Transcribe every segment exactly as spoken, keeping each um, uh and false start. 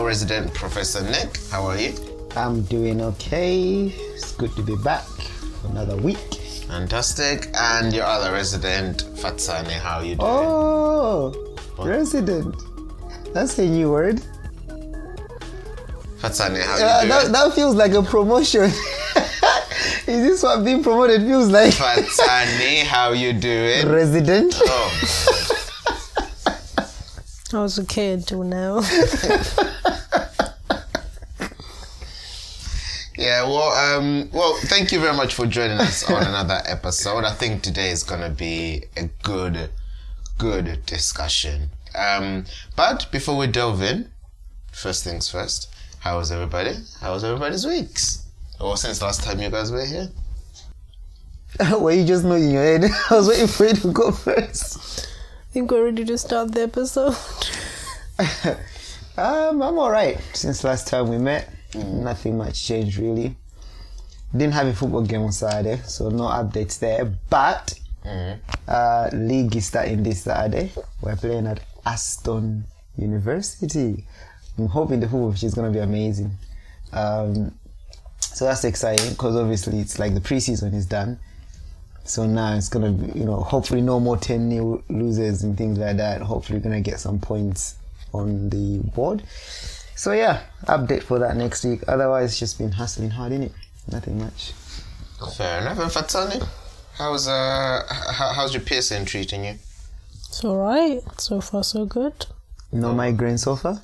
resident Professor Nick. How are you? I'm doing okay. It's good to be back for another week. Fantastic. And your other resident, Fatsane, how are you doing? Oh, what? Resident. That's a new word. Fatsane, how are uh, you doing? That, that feels like a promotion. Is this what being promoted feels like? Fatsane, how you doing? Resident. Oh, I was okay until now. Yeah, well, um, well, thank you very much for joining us on another episode. I think today is going to be a good, good discussion. Um, but before we delve in, first things first, how was everybody? How was everybody's weeks? Or since last time you guys were here? Were you just nodding your head? I was waiting for you to go first. I think we're ready to start the episode. um, I'm alright. Since last time we met, mm. nothing much changed really. Didn't have a football game on Saturday, so no updates there. But mm. uh, league is starting this Saturday. We're playing at Aston University. I'm hoping the football pitch is going to be amazing. Um, so that's exciting because obviously it's like the preseason is done. So now it's going to be, you know, hopefully no more ten nil losers and things like that. Hopefully we're going to get some points on the board. So yeah, update for that next week. Otherwise, it's just been hustling hard, innit? Nothing much. Fair enough. And Fatsane, how's, uh, how, how's your piercing treating you? It's alright. So far, so good. No migraine so far?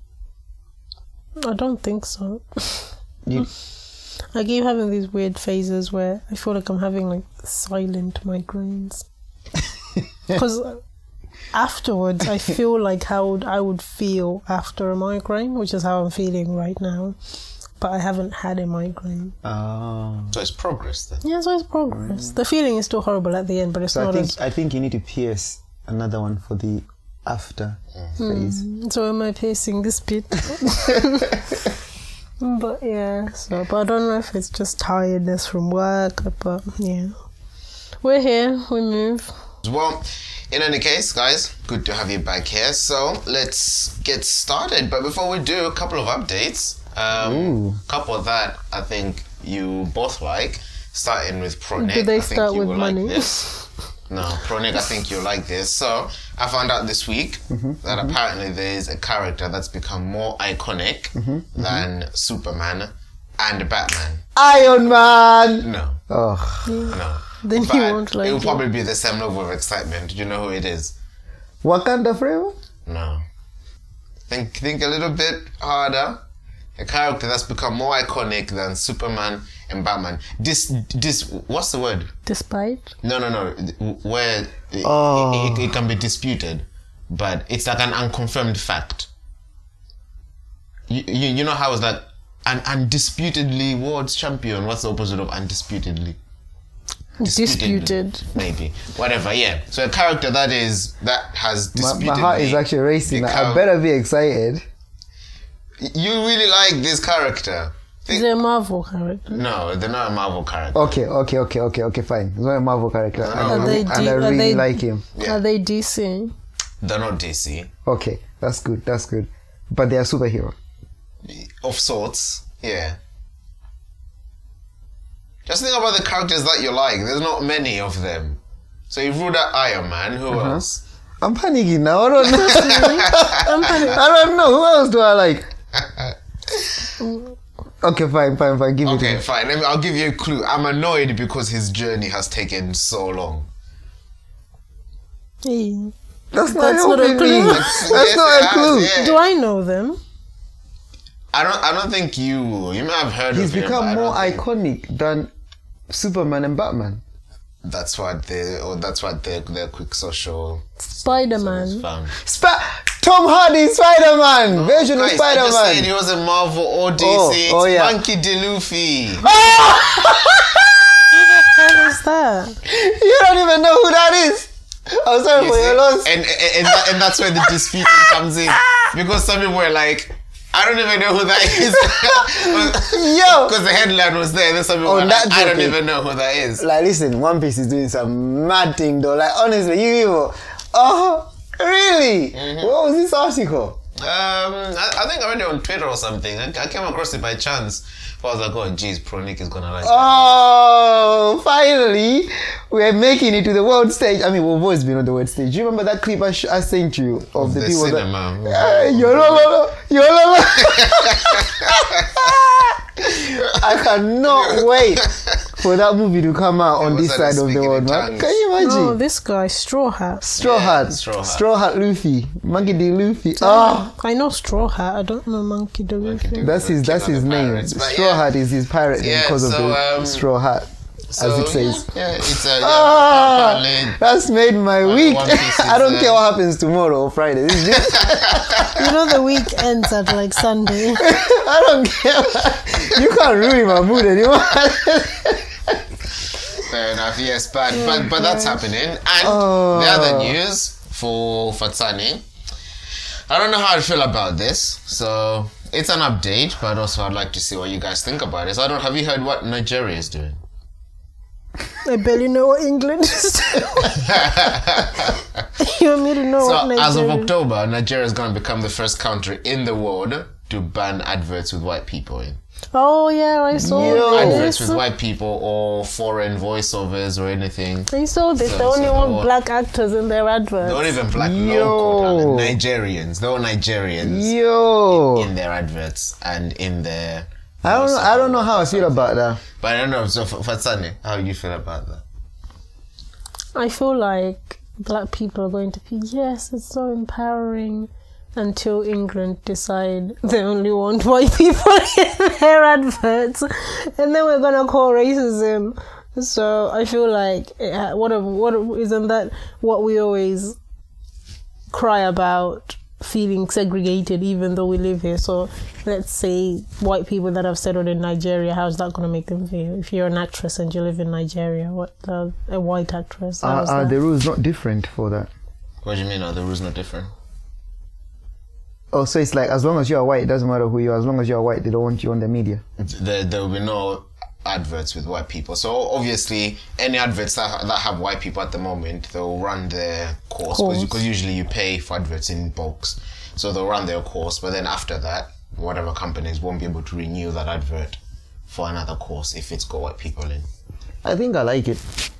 I don't think so. You... I keep having these weird phases where I feel like I'm having like silent migraines. Because afterwards, I feel like how would I would feel after a migraine, which is how I'm feeling right now. But I haven't had a migraine. Oh. So it's progress then? Yeah, so it's progress. Mm. The feeling is still horrible at the end, but it's so not I think, as... I think you need to pierce another one for the after mm. phase. Mm. So am I piercing this bit? But yeah, so but I don't know if it's just tiredness from work, but yeah. We're here, we move. Well, in any case, guys, good to have you back here. So let's get started. But before we do, a couple of updates. Um, a couple that I think you both like. Starting with Pronik. Do they I think start you with will money? Like this. No, Pronik, I think you'll like this. So I found out this week mm-hmm, that mm-hmm. apparently there is a character that's become more iconic mm-hmm, than mm-hmm. Superman and Batman. Iron Man! No. Oh. No. Then but he won't like it will it. probably be the same level of excitement. Do you know who it is? Wakanda Forever? No. Think think a little bit harder. A character that's become more iconic than Superman and Batman. This, this, what's the word? Despite? No, no, no. Where oh. it, it, it can be disputed, but it's like an unconfirmed fact. You, you, you know how it's like an undisputedly world champion. What's the opposite of undisputedly? Disputed. Maybe. Whatever, yeah. So a character that is, that has disputedly... My, my heart is actually racing. Become, I better be excited. You really like this character. Is it a Marvel character? No, they're not a Marvel character. Okay, okay, okay, okay, okay, fine. It's not a Marvel character. No. And, Are I, they and D- I really they, like him. Yeah. Are they D C? They're not D C. Okay, that's good, that's good. But they are superhero. Of sorts, yeah. Just think about the characters that you like. There's not many of them. So you've ruled out Iron Man. Who uh-huh. else? I'm panicking now. I don't know. I'm panicking. I don't know. Who else do I like? Okay, fine, fine, fine. Give okay, it. Okay, fine. Let me, I'll give you a clue. I'm annoyed because his journey has taken so long. Hey. That's not, That's not a clue. That's yes, not a clue. Has, yeah. Do I know them? I don't. I don't think you. You may have heard He's of him. He's become more think... iconic than Superman and Batman. That's what they. Or that's what their their quick social. Spider-Man. Sp- Tom Hardy, Spider-Man, oh, version guys, of Spider-Man. I just said he was a Marvel or D C. Oh, it's oh, yeah. Monkey D. Luffy. Who the hell is that? You don't even know who that is. I'm sorry you for see? your loss. And and, and, that, and that's where the dispute comes in, because some people were like, I don't even know who that is. Yo! Because the headline was there, and then some people Oh, were like, I don't joking. even know who that is. Like, listen, One Piece is doing some mad thing though. Like, honestly, you people. Oh, really? Mm-hmm. What was this article? I, I think I read it on Twitter or something. I, I came across it by chance. But I was like, oh, geez, Pro Nick is gonna like. Oh, finally, we're making it to the world stage. I mean, we've always been on the world stage. Do you remember that clip I, sh- I sent you of, Of the, the people cinema. that? Yololo, yololo. I cannot wait for that movie to come out on was this like side of the speaking world, in man. tongues. Can you imagine? Oh, this guy, Straw Hat. Straw Yeah, Hat, Straw Hat. Straw Hat Luffy, Monkey D. Luffy. Oh, I know Straw Hat. I don't know Monkey D. Monkey D. Luffy. that's his. That's King of his the name. Pirates, but Straw yeah. Hat is his pirate name Yeah, because of so, the um, straw hat, So, as it says. Yeah, yeah it's a. Yeah, Ah, apparently- that's made my week. One Piece is, I don't uh, care what happens tomorrow or Friday. This is just, You know the week ends at like Sunday. I don't care. You can't ruin my mood anymore. Fair enough, yes, but but, but that's happening. And Oh. the other news for Fatsani, I don't know how I feel about this. So it's an update, but also I'd like to see what you guys think about it. So I don't. Have you heard what Nigeria is doing? I barely know what England is doing. You want me to know what So Nigeria as of is? October, Nigeria is going to become the first country in the world to ban adverts with white people in. Oh yeah, I saw Yo. Adverts this. with white people or foreign voiceovers or anything. I saw this. So- They only so want what- black actors in their adverts. Not even black Yo. local talent. Nigerians. They're all Nigerians Yo, in their adverts and in their. I don't. I don't know how I feel about that. But I don't know. So for Fatsani, how you feel about that? I feel like black people are going to be, yes, it's so empowering, until England decide they only want white people in their adverts, and then we're gonna call racism. So I feel like it ha- what a, what a, isn't that what we always cry about, feeling segregated even though we live here? So let's say white people that have settled in Nigeria, how's that going to make them feel? If you're an actress and you live in Nigeria, what uh, a white actress, Are, how's are that? the rules not different for that? What do you mean? Are the rules not different? Oh, so it's like as long as you are white, it doesn't matter who you are. As long as you are white, they don't want you on the media. There, there will be no adverts with white people. So obviously, any adverts that, that have white people at the moment, they'll run their course Course. because usually you pay for adverts in bulks. So they'll run their course, but then after that, whatever companies won't be able to renew that advert for another course if it's got white people in. I think I like it.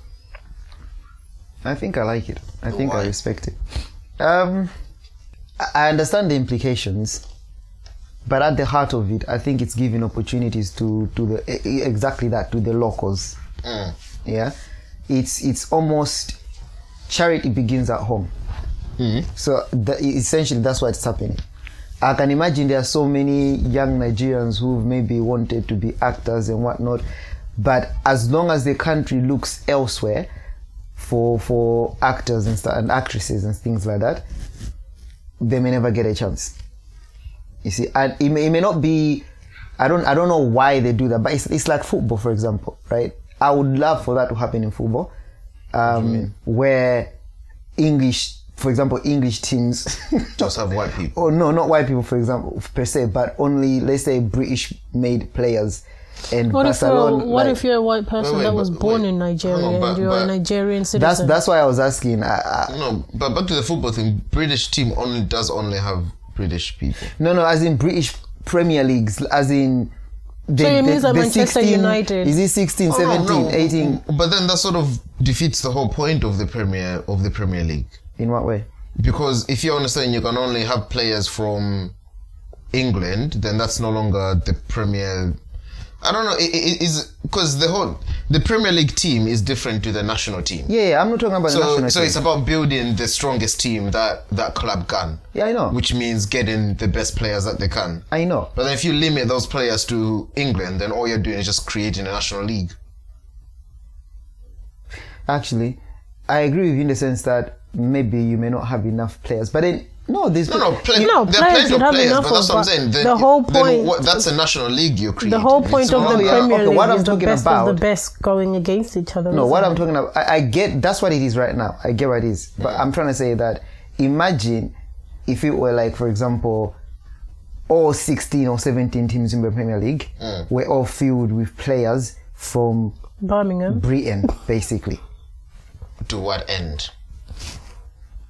I think I like it. I think Why? I respect it. Um, I- I understand the implications, but at the heart of it, I think it's giving opportunities to to the e- e- exactly that, to the locals. Mm. Yeah, it's it's almost charity begins at home. So the, essentially, that's why it's happening. I can imagine there are so many young Nigerians who've maybe wanted to be actors and whatnot, but as long as the country looks elsewhere for for actors and st- and actresses and things like that, they may never get a chance. You see, and it may, it may not be. I don't I don't know why they do that, but it's it's like football, for example, right? I would love for that to happen in football, um, where English. For example, English teams Just have white people. oh no, not white people, for example, per se, but only, let's say, British-made players. And What if, you're, Barcelona, what like- if you're a white person Wait, wait, that was but- born wait. in Nigeria Hang on, but- and you're but- a Nigerian citizen? That's that's why I was asking. I, I, No, but back to the football thing. British team only does only have British people. no, no, as in British Premier Leagues, as in. The, So it the- means that the Manchester United- Is it sixteen, Oh, no, seventeen, no. eighteen? But then that sort of defeats the whole point of the Premier of the Premier League. In what way? Because if you're understanding you can only have players from England, then that's no longer the Premier. I don't know. It, it is because the whole the Premier League team is different to the national team. Yeah, yeah, I'm not talking about the So, national so team. it's about building the strongest team that that club can. Yeah, I know. Which means getting the best players that they can. I know. But then if you limit those players to England, then all you're doing is just creating a national league. Actually, I agree with you in the sense that maybe you may not have enough players, but then no, there's No, no, play, No, there are players plenty you'd of have players, enough but that's of, what I'm but saying. Then, the whole then point- what, that's a national league you're creating. The whole It's point of not- the yeah, Premier okay, League what I'm is the talking best about- of the best going against each other. No, isn't what it? I'm talking about, I, I get that's what it is right now. I get what it is, but I'm trying to say that imagine if it were like, for example, all sixteen or seventeen teams in the Premier League were all filled with players from Birmingham. Britain, basically. To what end?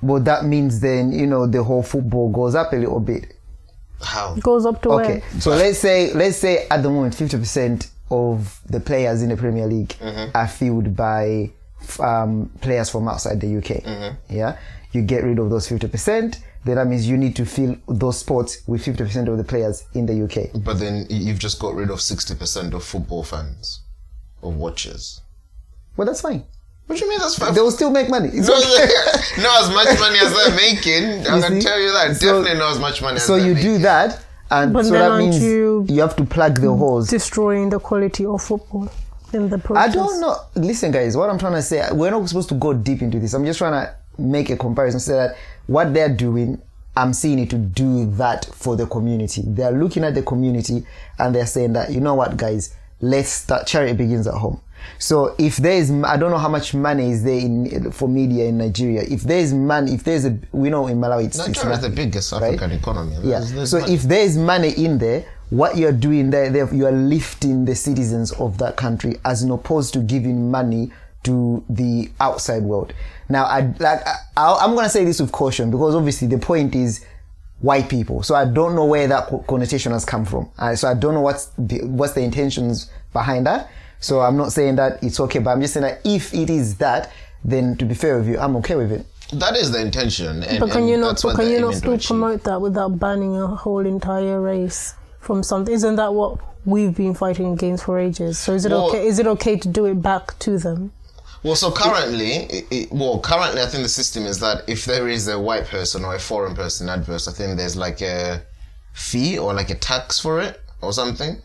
but that means then, you know, the whole football goes up a little bit. How? Goes up to Okay, where? so let's say let's say at the moment fifty percent of the players in the Premier League Mm-hmm. are filled by um, players from outside the U K. Mm-hmm. Yeah, you get rid of those fifty percent, then that means you need to fill those spots with fifty percent of the players in the U K. But then you've just got rid of sixty percent of football fans or watchers. Well, that's fine. What do you mean that's fine? They will still make money. It's No, okay. not as much money as they're making. I You can see? tell you that. So- Definitely not as much money as So they're you making. do that, and But so then that aren't means you- you have to plug the holes. Destroying the quality of football in the I process. don't know. Listen, guys, what I'm trying to say, we're not supposed to go deep into this. I'm just trying to make a comparison so that what they're doing, I'm seeing it to do that for the community. They're looking at the community and they're saying that, you know what, guys, let's start. Charity begins at home. So if there is, I don't know how much money is there in for media in Nigeria. If there is money, if there's a, we know in Malawi, it's, it's Nigeria is the nothing, biggest right? African economy. Yeah. There's- there's So money. if there is money in there, what you're doing there, there, you are lifting the citizens of that country as opposed to giving money to the outside world. Now, I like I, I'm going to say this with caution because obviously the point is white people. So I don't know where that co- connotation has come from. Uh, so I don't know what's the, what's the intentions behind that. So I'm not saying that it's okay, but I'm just saying that if it is that, then to be fair with you, I'm okay with it. That is the intention. And, But can and you not? that's But what can they're you not aiming to still achieve. promote that without banning a whole entire race from something? Isn't that what we've been fighting against for ages? So is it Well- okay? Is it okay to do it back to them? Well, so currently, it, it, well, currently, I think the system is that if there is a white person or a foreign person adverse, I think there's like a fee or like a tax for it or something.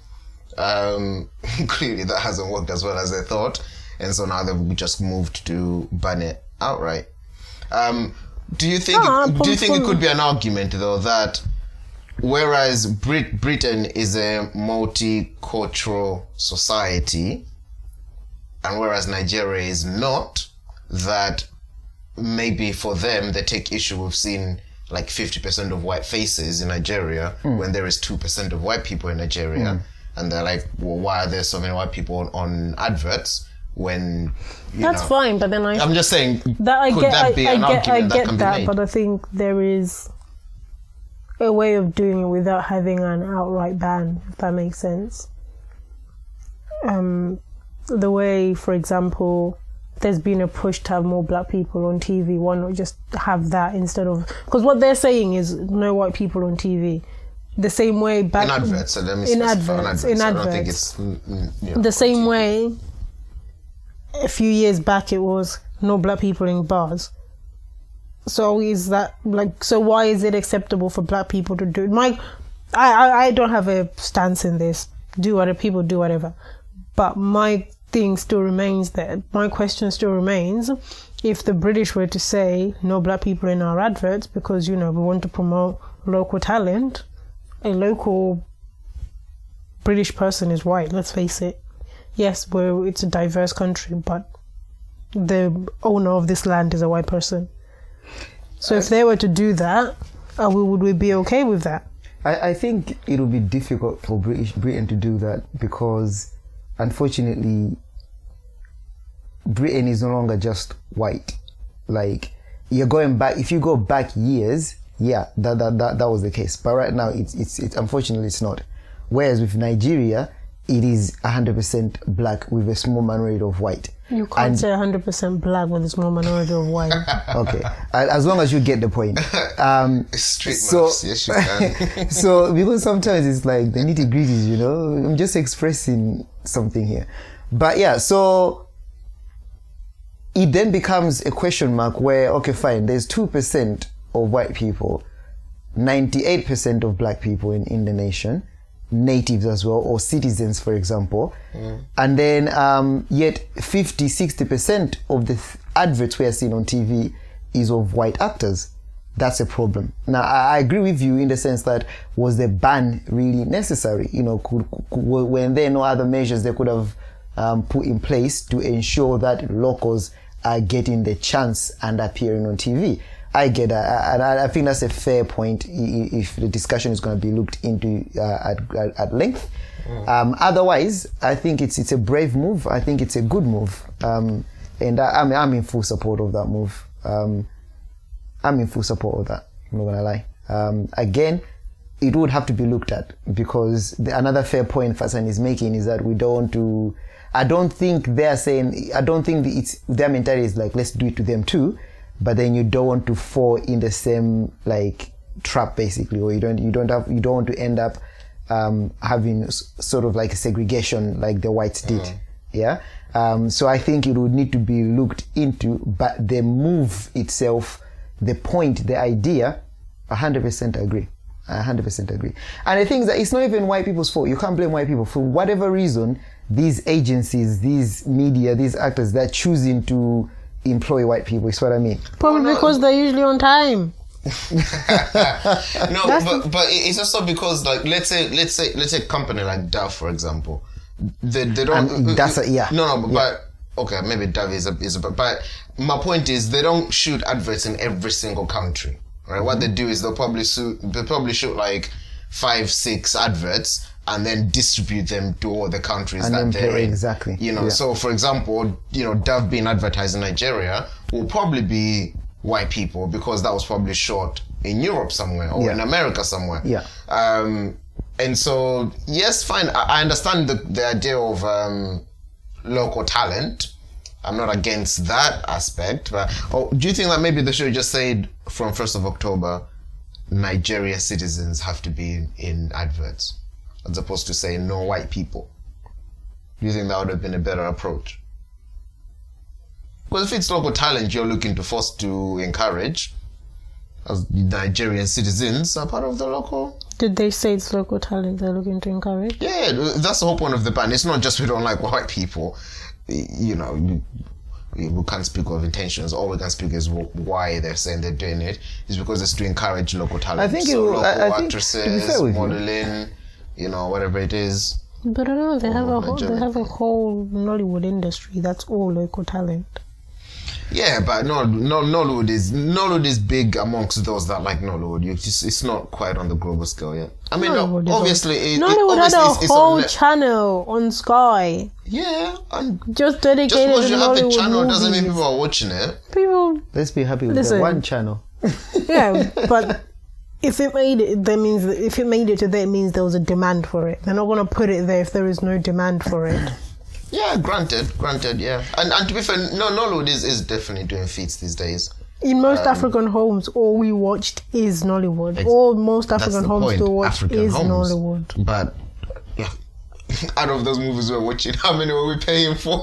Um, clearly, that hasn't worked as well as they thought, and so now they've just moved to ban it outright. Um, do you think? Ah, do you think it from- could be an argument though that whereas Brit- Britain is a multicultural society, and whereas Nigeria is not, that maybe for them they take issue with seeing like fifty percent of white faces in Nigeria when there is two percent of white people in Nigeria, and they're like, well, why are there so many white people on, on adverts when you That's know, fine, but then I I'm just saying, that I could get. that I, be I an get. I argument that get can that, be made? but I think there is a way of doing it without having an outright ban. If that makes sense. Um, the way, for example, there's been a push to have more black people on T V. Why not just have that instead of? Because what they're saying is no white people on T V. The same way back in adverts, so let me in specify on adverts, adverts. in I don't think adverts. it's mm, mm, you know, The same on T V. way a few years back it was no black people in bars. So is that like so why is it acceptable for black people to do it? My I, I, I don't have a stance in this. Do whatever people do whatever. But my thing still remains that my question still remains if the British were to say no black people in our adverts because, you know, we want to promote local talent, a local British person is white, let's face it. Yes, we're, it's a diverse country, but the owner of this land is a white person. So if they were to do that, uh, we, would we be okay with that? I, I think it will be difficult for British Britain to do that because, unfortunately, Britain is no longer just white. Like, you're going back, if you go back years, yeah, that that, that, that was the case. But right now, it's, it's, it's unfortunately, it's not. Whereas with Nigeria, it is one hundred percent black with a small minority of white. You can't And- say one hundred percent black with a small minority of white. Okay, as long as you get the point. Um, It's street so, maths, yes you can. so because sometimes it's like the nitty gritties, you know. I'm just expressing something here, but yeah. So it then becomes a question mark where okay, fine. There's two percent of white people, ninety-eight percent of black people in, in the nation, natives as well, or citizens, for example, mm. and then um, yet fifty, sixty percent of the th- adverts we are seeing on T V is of white actors. That's a problem. Now, I, I agree with you in the sense that was the ban really necessary? You know, could, could, when there are no other measures they could have um, put in place to ensure that locals are getting the chance and appearing on T V. I get that, and I, I think that's a fair point if the discussion is going to be looked into uh, at, at, at length. Mm. Um, otherwise, I think it's it's a brave move. I think it's a good move, um, and I, I'm I'm in full support of that move. Um, I'm in full support of that. I'm not gonna lie. Um, again, it would have to be looked at, because the, another fair point Fasan is making is that we don't want to. I don't think they're saying. I don't think it's their mentality is like, let's do it to them too, but then you don't want to fall in the same like trap basically, or you don't you don't have you don't want to end up um, having s- sort of like a segregation like the whites did. Mm. Yeah. Um, so I think it would need to be looked into, but the move itself, the point, the idea, one hundred percent agree. one hundred percent agree. And the thing is that it's not even white people's fault. You can't blame white people. For whatever reason, these agencies, these media, these actors, they're choosing to employ white people. Is what I mean. Probably no, because they're usually on time. no, but but it's also because, like, let's say let's say let's say a company like Dove, for example, they they don't. And that's a, yeah. No, no, but, yeah. but okay, maybe Dove is a is a but my point is they don't shoot adverts in every single country, right? Mm-hmm. What they do is they'll probably shoot they probably shoot like five six adverts and then distribute them to all the countries and that they're in. Exactly. You know, yeah. so for example, you know, Dove being advertised in Nigeria will probably be white people because that was probably shot in Europe somewhere or yeah. in America somewhere. Yeah. Um, and so, yes, fine. I, I understand the, the idea of um, local talent. I'm not against that aspect. But oh, do you think that maybe they should have just said from first of October, Nigeria citizens have to be in, in adverts, as opposed to saying no white people? Do you think that would have been a better approach? Because if it's local talent you're looking to force to encourage, as Nigerian citizens are part of the local. Did they say it's local talent they're looking to encourage? Yeah, that's the whole point of the ban. It's not just we don't like white people. You know, we can't speak of intentions. All we can speak is why they're saying they're doing it. Is because it's to encourage local talent. I think so it, local I, I think, actresses, modeling, you. you know, whatever it is. But I don't know. They have a whole, they have a whole Nollywood industry that's all local talent. Yeah, but no, no, Nollywood is Nollywood is big amongst those that like Nollywood. You just, it's not quite on the global scale yet. I mean, no, obviously, it, Nollywood it, obviously had a it's, it's whole on channel on Sky. Yeah, and just dedicated just because to you have Nollywood a channel movies. doesn't mean people are watching it. People, let's be happy with listen, the one channel. Yeah, but if it made it, that means that if it made it to there, it means there was a demand for it. They're not going to put it there if there is no demand for it. Yeah, granted, granted, yeah. And and to be fair, no, Nollywood is, is definitely doing feats these days. In most um, African homes, all we watched is Nollywood. Ex- all most African homes point. still watch African is homes. Nollywood. But yeah, out of those movies we're watching, how many were we paying for?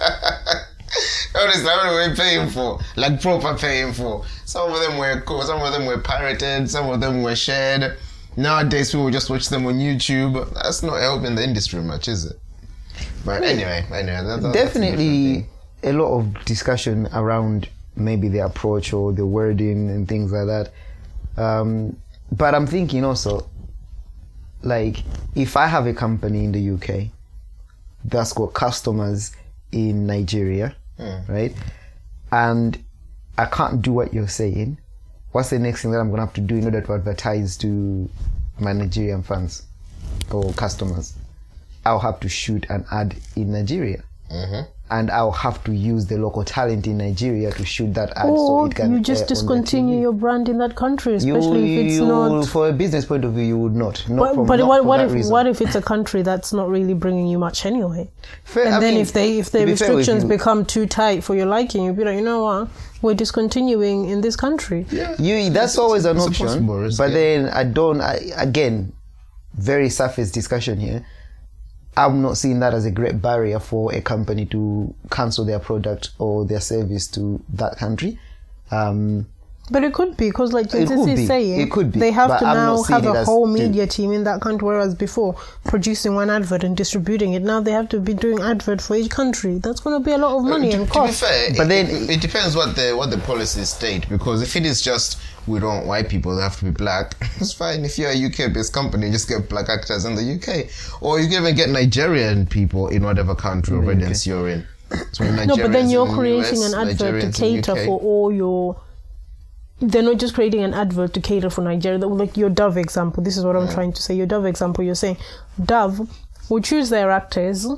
Honestly, how many were we paying for? Like proper paying for. Some of them were cool, some of them were pirated, some of them were shared. Nowadays, people just watch them on YouTube. That's not helping the industry much, is it? But anyway, anyway that, that, definitely a, a lot of discussion around maybe the approach or the wording and things like that. Um, but I'm thinking also, like, if I have a company in the U K that's got customers in Nigeria, mm. right, and I can't do what you're saying, what's the next thing that I'm going to have to do in order to advertise to my Nigerian fans or customers? I'll have to shoot an ad in Nigeria. Mm-hmm. And I'll have to use the local talent in Nigeria to shoot that ad. Or so it can you just discontinue your brand in that country, especially you, if it's you, not... For a business point of view, you would not. not but from, but not what, for what that if reason. what if it's a country that's not really bringing you much anyway? Fair, and I then mean, if they if the restrictions become too tight for your liking, you'll be like, you know what, we're discontinuing in this country. Yeah, you, that's always an option. But yeah. then I don't, I, again, very surface discussion here. I'm not seeing that as a great barrier for a company to cancel their product or their service to that country. Um, but it could be, because like this is saying, it could be, they have to I'm now have a whole media to, team in that country, whereas before, producing one advert and distributing it, now they have to be doing advert for each country. That's going to be a lot of money uh, to, and cost. To be fair, but it, then, it, it depends what the what the policies state, because if it is just we don't want white people, they have to be black, it's fine. If you're a U K-based company, just get black actors in the U K. Or you can even get Nigerian people in whatever country or audience you're in. So no, but then you're creating U S, an advert to cater for all your... They're not just creating an advert to cater for Nigeria. Like your Dove example, this is what I'm yeah. trying to say. Your Dove example, you're saying Dove will choose their actors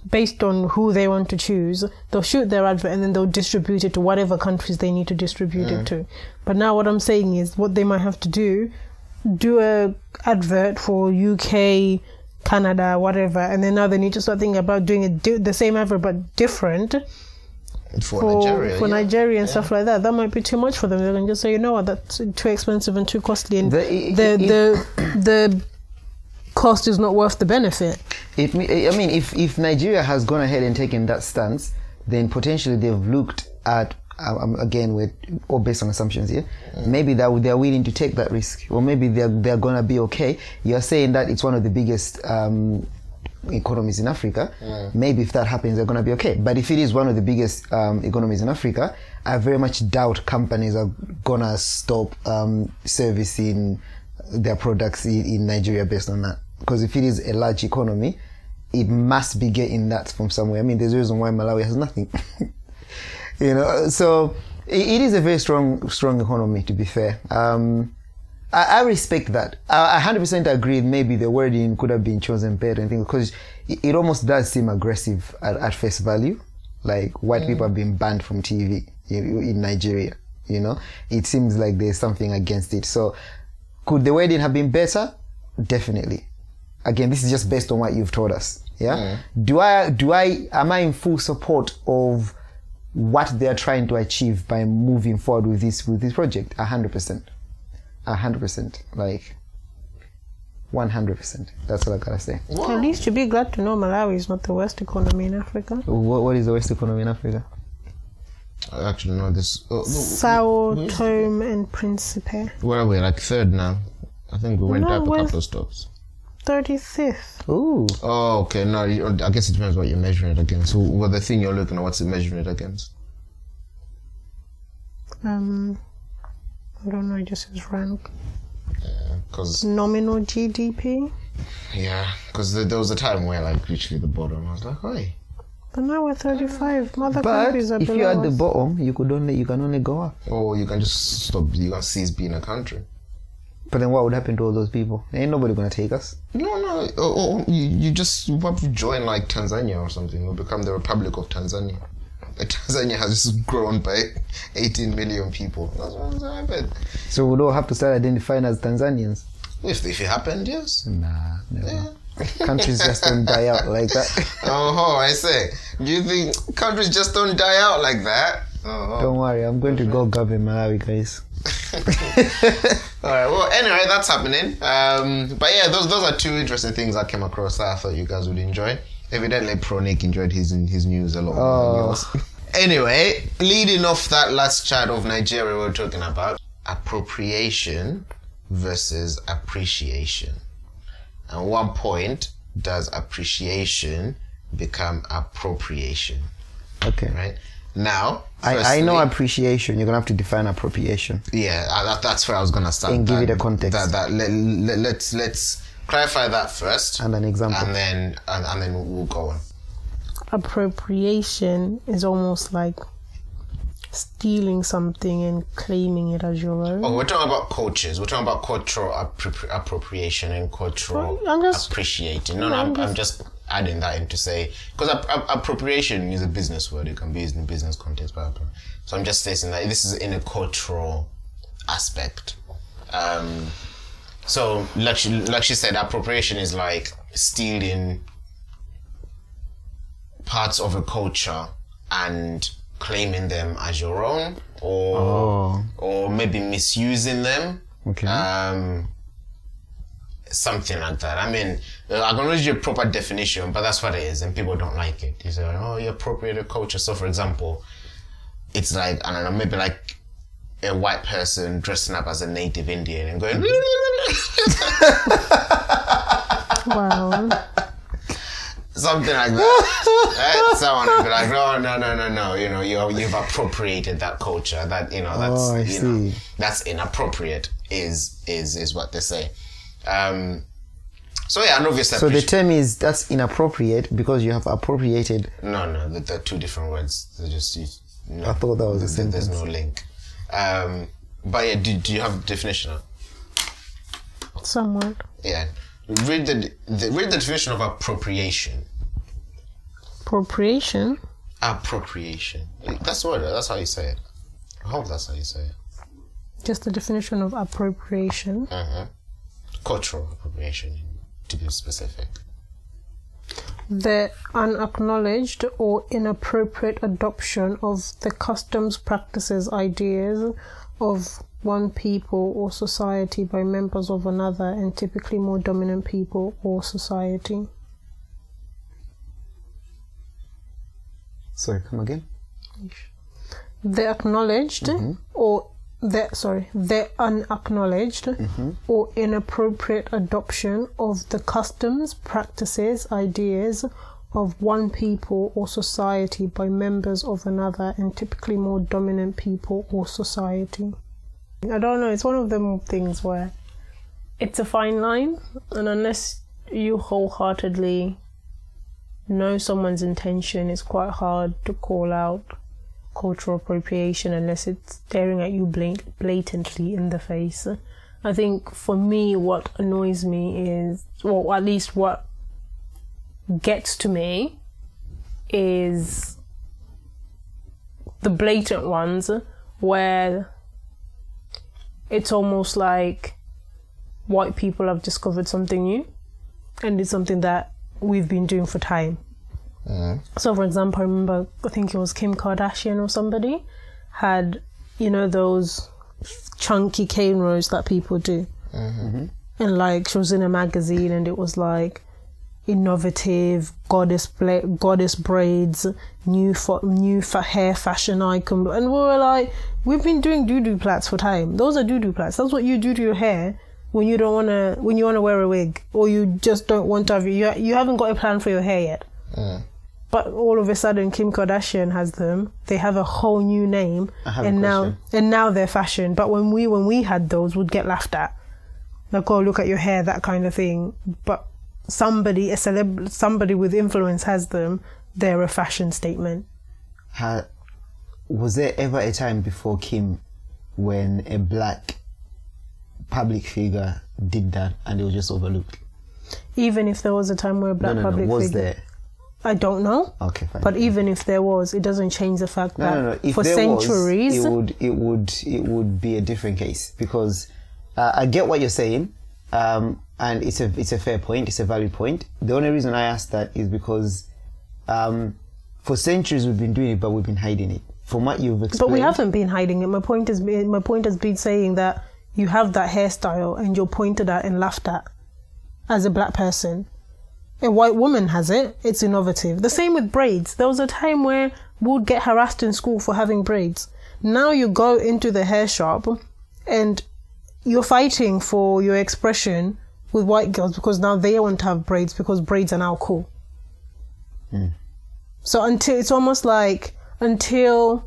based on who they want to choose, they'll shoot their advert and then they'll distribute it to whatever countries they need to distribute Mm. it to. But now what I'm saying is what they might have to do, do a advert for U K, Canada, whatever, and then now they need to start thinking about doing it di- the same advert but different For, for Nigeria. for yeah. Nigeria and stuff like that. That might be too much for them. They can just say, you know what, that's too expensive and too costly, and The- the i- i- the the cost is not worth the benefit. It, me- I mean, if, if Nigeria has gone ahead and taken that stance, then potentially they've looked at, um, again, with all based on assumptions here, maybe that they're willing to take that risk, or maybe they're, they're going to be okay. You're saying that it's one of the biggest um, economies in Africa. Maybe if that happens, they're going to be okay. But if it is one of the biggest um, economies in Africa, I very much doubt companies are going to stop um, servicing their products in, in Nigeria based on that. Because if it is a large economy, it must be getting that from somewhere. I mean, there's a reason why Malawi has nothing. You know, so it, it is a very strong, strong economy, to be fair. Um, I, I respect that. I, I one hundred percent agree. Maybe the wording could have been chosen better and things, because it, it almost does seem aggressive at, at face value. Like white people are being banned from T V in, in Nigeria. You know, it seems like there's something against it. So, could the wording have been better? Definitely. Again, this is just based on what you've told us. Yeah. Mm. Do I? Do I? Am I in full support of what they are trying to achieve by moving forward with this with this project? A hundred percent. A hundred percent. Like one hundred percent. That's what I gotta say. Wow. At least you'd be glad to know Malawi is not the worst economy in Africa. What What is the worst economy in Africa? I actually know this. Oh, no, Sao where's- Tome and Principe. Where are we? Like third now. I think we went No, up a we're- couple of stops. thirty-fifth. Ooh. Oh, okay. No, you, I guess it depends what you're measuring it against. So, what the thing you're looking at, what's it measuring it against? Um, I don't know, it just says rank. Because Nominal G D P. yeah, because there, there was a time where like literally the bottom. I was like, hey. But now we're thirty-five. Other But countries are if below you're at the us. bottom, you could only you can only go up. Or you can just stop. You can cease being a country. But then what would happen to all those people? Ain't nobody gonna take us. No, no. Or, or you, you just probably join like Tanzania or something. You'll become the Republic of Tanzania. Like, Tanzania has just grown by eighteen million people. That's what's happened. So we'd all have to start identifying as Tanzanians. If, if it happened, yes. Nah, never. Yeah. Countries just don't die out like that. Oh, I say. Do you think countries just don't die out like that? Oh. Don't worry, I'm going to go govern Malawi, guys. All right. Well, anyway, that's happening. Um, but yeah, those those are two interesting things I came across that I thought you guys would enjoy. Evidently, Pro Nick enjoyed his his news a lot more Oh. than yours. Anyway, leading off that last chat of Nigeria, we we're talking about appropriation versus appreciation. At one point, does appreciation become appropriation? Okay. Right now, I, I know firstly- appreciation. You're gonna have to define appreciation. Yeah, uh, that, that's where I was gonna start. And give that, it a context. That, that let, let, let's let's clarify that first, And an example. and then and, and then we'll, we'll go on. Appropriation is almost like stealing something and claiming it as your own. Oh, we're talking about cultures. We're talking about cultural appro- appropriation and cultural Well, I'm just- appreciating. No, no, I'm I'm, I'm just- just adding that in to say because ap- ap- appropriation is a business word. It can be used in business context, blah, blah, blah. So I'm just stating that this is in a cultural aspect. Um, so, like she, like she said, appropriation is like stealing parts of a culture and claiming them as your own, or Oh. or maybe misusing them. Okay. Um, something like that. I mean, uh, I can read you a proper definition, but that's what it is, and people don't like it. You say, "Oh, you appropriated culture." So, for example, it's like I don't know, maybe like a white person dressing up as a native Indian and going. Wow. Something like that. Right? Someone would be like, no, no, no, no, no. You know, you you've appropriated that culture. That you know, that's Oh, I you know, see. that's inappropriate. Is is is what they say. Um. So yeah, and obviously. So the appreci- term is that's inappropriate because you have appropriated. no, no, they're, they're two different words. They're just. You, no, I thought that was the there- same There's thing. no link. Um. But yeah, do, do you have a definition? Of, Somewhat. yeah. Read the, the read the definition of appropriation. Appropriation. Appropriation. That's what. That's how you say it. I hope that's how you say it. Just the definition of appropriation. Uh-huh. Cultural appropriation, to be specific. The unacknowledged or inappropriate adoption of the customs, practices, ideas of one people or society by members of another, and typically more dominant people or society. Sorry, come again. The acknowledged mm-hmm. or the sorry, the unacknowledged mm-hmm. or inappropriate adoption of the customs, practices, ideas of one people or society by members of another, and typically more dominant people or society. I don't know, it's one of them things where it's a fine line, and unless you wholeheartedly know someone's intention, it's quite hard to call out cultural appropriation unless it's staring at you blat- blatantly in the face. I think for me, what annoys me is, or at least what gets to me, is the blatant ones where it's almost like white people have discovered something new and it's something that we've been doing for time. Mm. So, for example, I remember, I think it was Kim Kardashian or somebody had, you know, those chunky cane rows that people do. Mm-hmm. And like, she was in a magazine and it was like innovative goddess bla- goddess braids, new fo- new fa- hair fashion icon. And we were like, we've been doing doo-doo plaits for time. Those are doo-doo plaits. That's what you do to your hair when you don't want to, when you want to wear a wig, or you just don't want to have, you, you haven't got a plan for your hair yet. Mm. But all of a sudden, Kim Kardashian has them. They have a whole new name, and now and now they're fashion. But when we when we had those, we'd get laughed at, like, "Oh, look at your hair," that kind of thing. But somebody, a celeb, somebody with influence has them. They're a fashion statement. Ha- was there ever a time before Kim when a black public figure did that and it was just overlooked? Even if there was a time where a black no, no, public no. was figure... there? I don't know. Okay, fine. But even if there was, it doesn't change the fact no, that no, no. If for there centuries... Was, it would, it would, it would be a different case, because uh, I get what you're saying, um, and it's a, it's a fair point. It's a valid point. The only reason I asked that is because um, for centuries we've been doing it, but we've been hiding it. From what you've explained, but we haven't been hiding it. My point is, my point has been saying that you have that hairstyle and you're pointed at and laughed at as a black person. A white woman has it. It's innovative. The same with braids. There was a time where we would get harassed in school for having braids. Now you go into the hair shop and you're fighting for your expression with white girls because now they want to have braids because braids are now cool. Mm. So until it's almost like until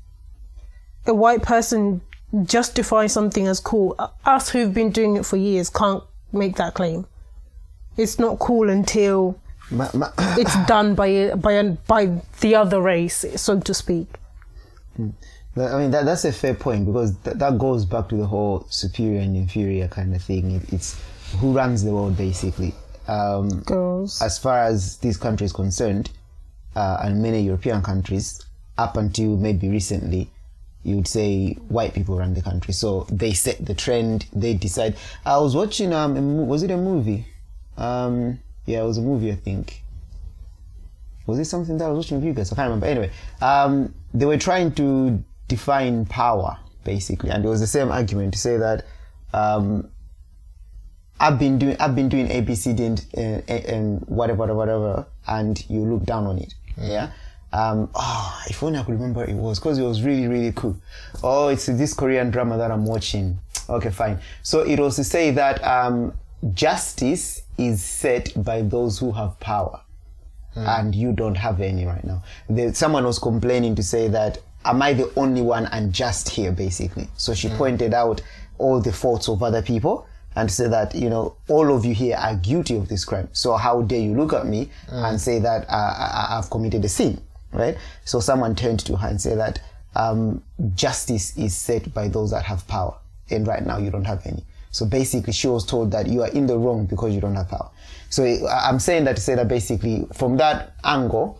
a white person justifies something as cool, us who've been doing it for years can't make that claim. It's not cool until ma, ma, it's done by by by the other race, so to speak. I mean, that that's a fair point, because th- that goes back to the whole superior and inferior kind of thing. It, it's who runs the world, basically. Um, Girls. As far as this country is concerned, uh, and many European countries, up until maybe recently, you would say white people run the country. So they set the trend. They decide. I was watching. Um, a mo- was it a movie? Um, yeah, it was a movie, I think. Was it something that I was watching with you guys? I can't remember. Anyway, um, they were trying to define power, basically, and it was the same argument to say that um, I've been doing, I've been doing A, B, C, D, and, and, and whatever, whatever, and you look down on it. Mm. Yeah. Um, oh, if only I could remember it was, because it was really, really cool. Oh, it's this Korean drama that I'm watching. Okay, fine. So it was to say that um, justice is set by those who have power, mm. and you don't have any right now. The, someone was complaining to say that, am I the only one unjust here, basically? So she mm. pointed out all the faults of other people and said that, you know, all of you here are guilty of this crime. So how dare you look at me mm. and say that uh, I, I've committed a sin, right? So someone turned to her and said that um, justice is set by those that have power, and right now you don't have any. So basically, she was told that you are in the wrong because you don't have power. So I'm saying that to say that basically, from that angle,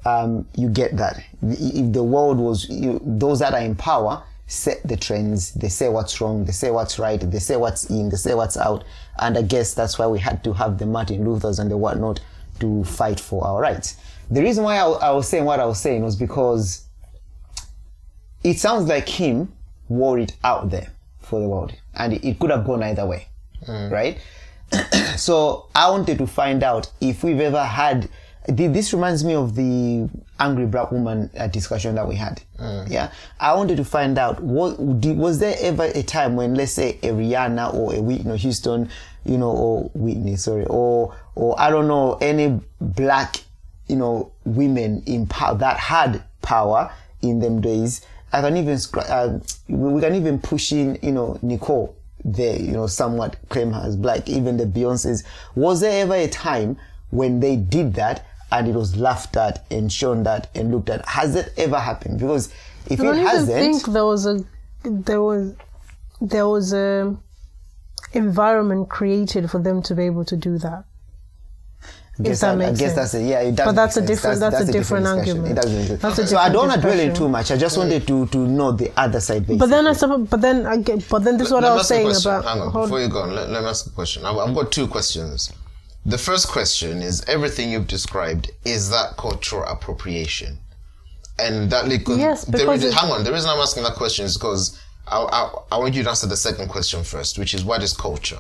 um, you get that. If the world was, you, those that are in power set the trends, they say what's wrong, they say what's right, they say what's in, they say what's out. And I guess that's why we had to have the Martin Luthers and the whatnot to fight for our rights. The reason why I, I was saying what I was saying was because it sounds like him wore it out there for the world. And it, it could have gone either way, mm. right? So I wanted to find out if we've ever had, this reminds me of the angry black woman uh, discussion that we had. Mm. Yeah. I wanted to find out, what, was there ever a time when, let's say, a Rihanna or a Whitney Houston, you know, or Whitney, sorry, or, or I don't know, any black, you know, women in power that had power in them days. I can even, uh, we can even push in, you know, Nicole there, you know, somewhat claim her as black, even the Beyoncé's. Was there ever a time when they did that and it was laughed at and shown that and looked at? Has that ever happened? Because if I don't it even hasn't, think there was a there was there was a environment created for them to be able to do that. I guess, If that that, I makes guess sense. that's a, yeah, it does. But that's make a sense. different- that's a different discussion. argument. It does make sense. That's a So I don't different want to dwell in discussion. too much. I just wanted to to know the other side. Basically. But then I supp- but then I get but then this is what Let I me was ask a saying question. about Hang on, hold- before you go on, let, let me ask a question. I've, I've got two questions. The first question is, everything you've described, is that cultural appropriation? And that like, Yes, the because reason, it- hang on, the reason I'm asking that question is because I, I, I want you to answer the second question first, which is, what is culture?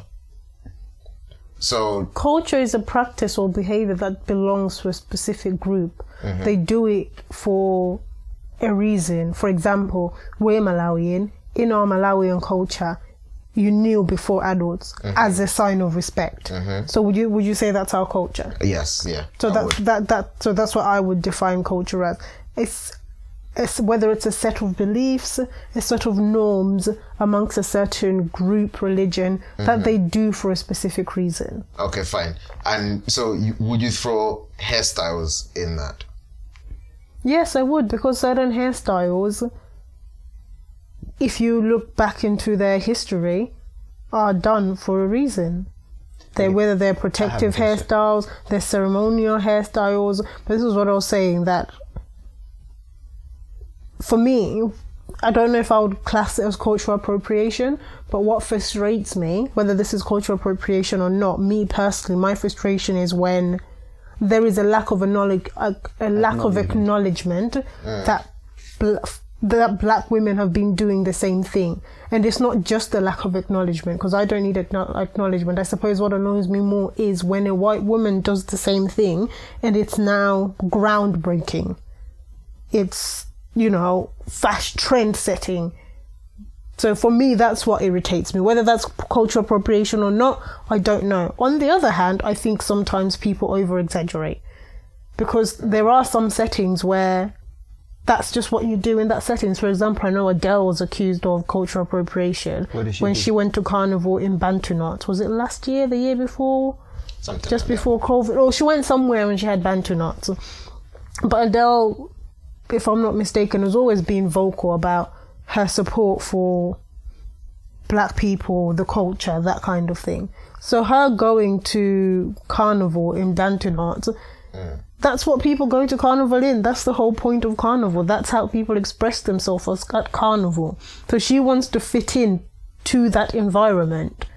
So, culture is a practice or behavior that belongs to a specific group. Mm-hmm. They do it for a reason. For example, we're Malawian. In our Malawian culture, you kneel before adults Mm-hmm. as a sign of respect. So would you would you say that's our culture? yes, yeah. So I that would. that that so that's what I would define culture as. It's it's whether it's a set of beliefs, a set of norms amongst a certain group, religion that they do for a specific reason. Okay, fine. And so, you, would you throw hairstyles in that? Yes, I would, because certain hairstyles, if you look back into their history, are done for a reason. They whether they're protective think so. hairstyles, they're ceremonial hairstyles. But this is what I was saying, that for me, I don't know if I would class it as cultural appropriation, but what frustrates me, whether this is cultural appropriation or not, me personally, my frustration is when there is a lack of a knowledge, a, a lack of acknowledgement that bl- that black women have been doing the same thing. And it's not just a lack of acknowledgement, because I don't need acknow- acknowledgement. I suppose what annoys me more is when a white woman does the same thing and it's now groundbreaking. It's, you know, fast trend setting. So for me, that's what irritates me. Whether that's cultural appropriation or not, I don't know. On the other hand, I think sometimes people over exaggerate, because there are some settings where that's just what you do in that settings. For example, I know Adele was accused of cultural appropriation What did she when do? she went to Carnival in Bantu Was it last year, the year before? Something Just like that. before COVID. Oh, she went somewhere and she had Bantu nuts. But Adele, if I'm not mistaken, has always been vocal about her support for black people, the culture, that kind of thing. So her going to Carnival in Bantu nuts, Mm. that's what people go to Carnival in. That's the whole point of Carnival. That's how people express themselves at Carnival. So she wants to fit in to that environment.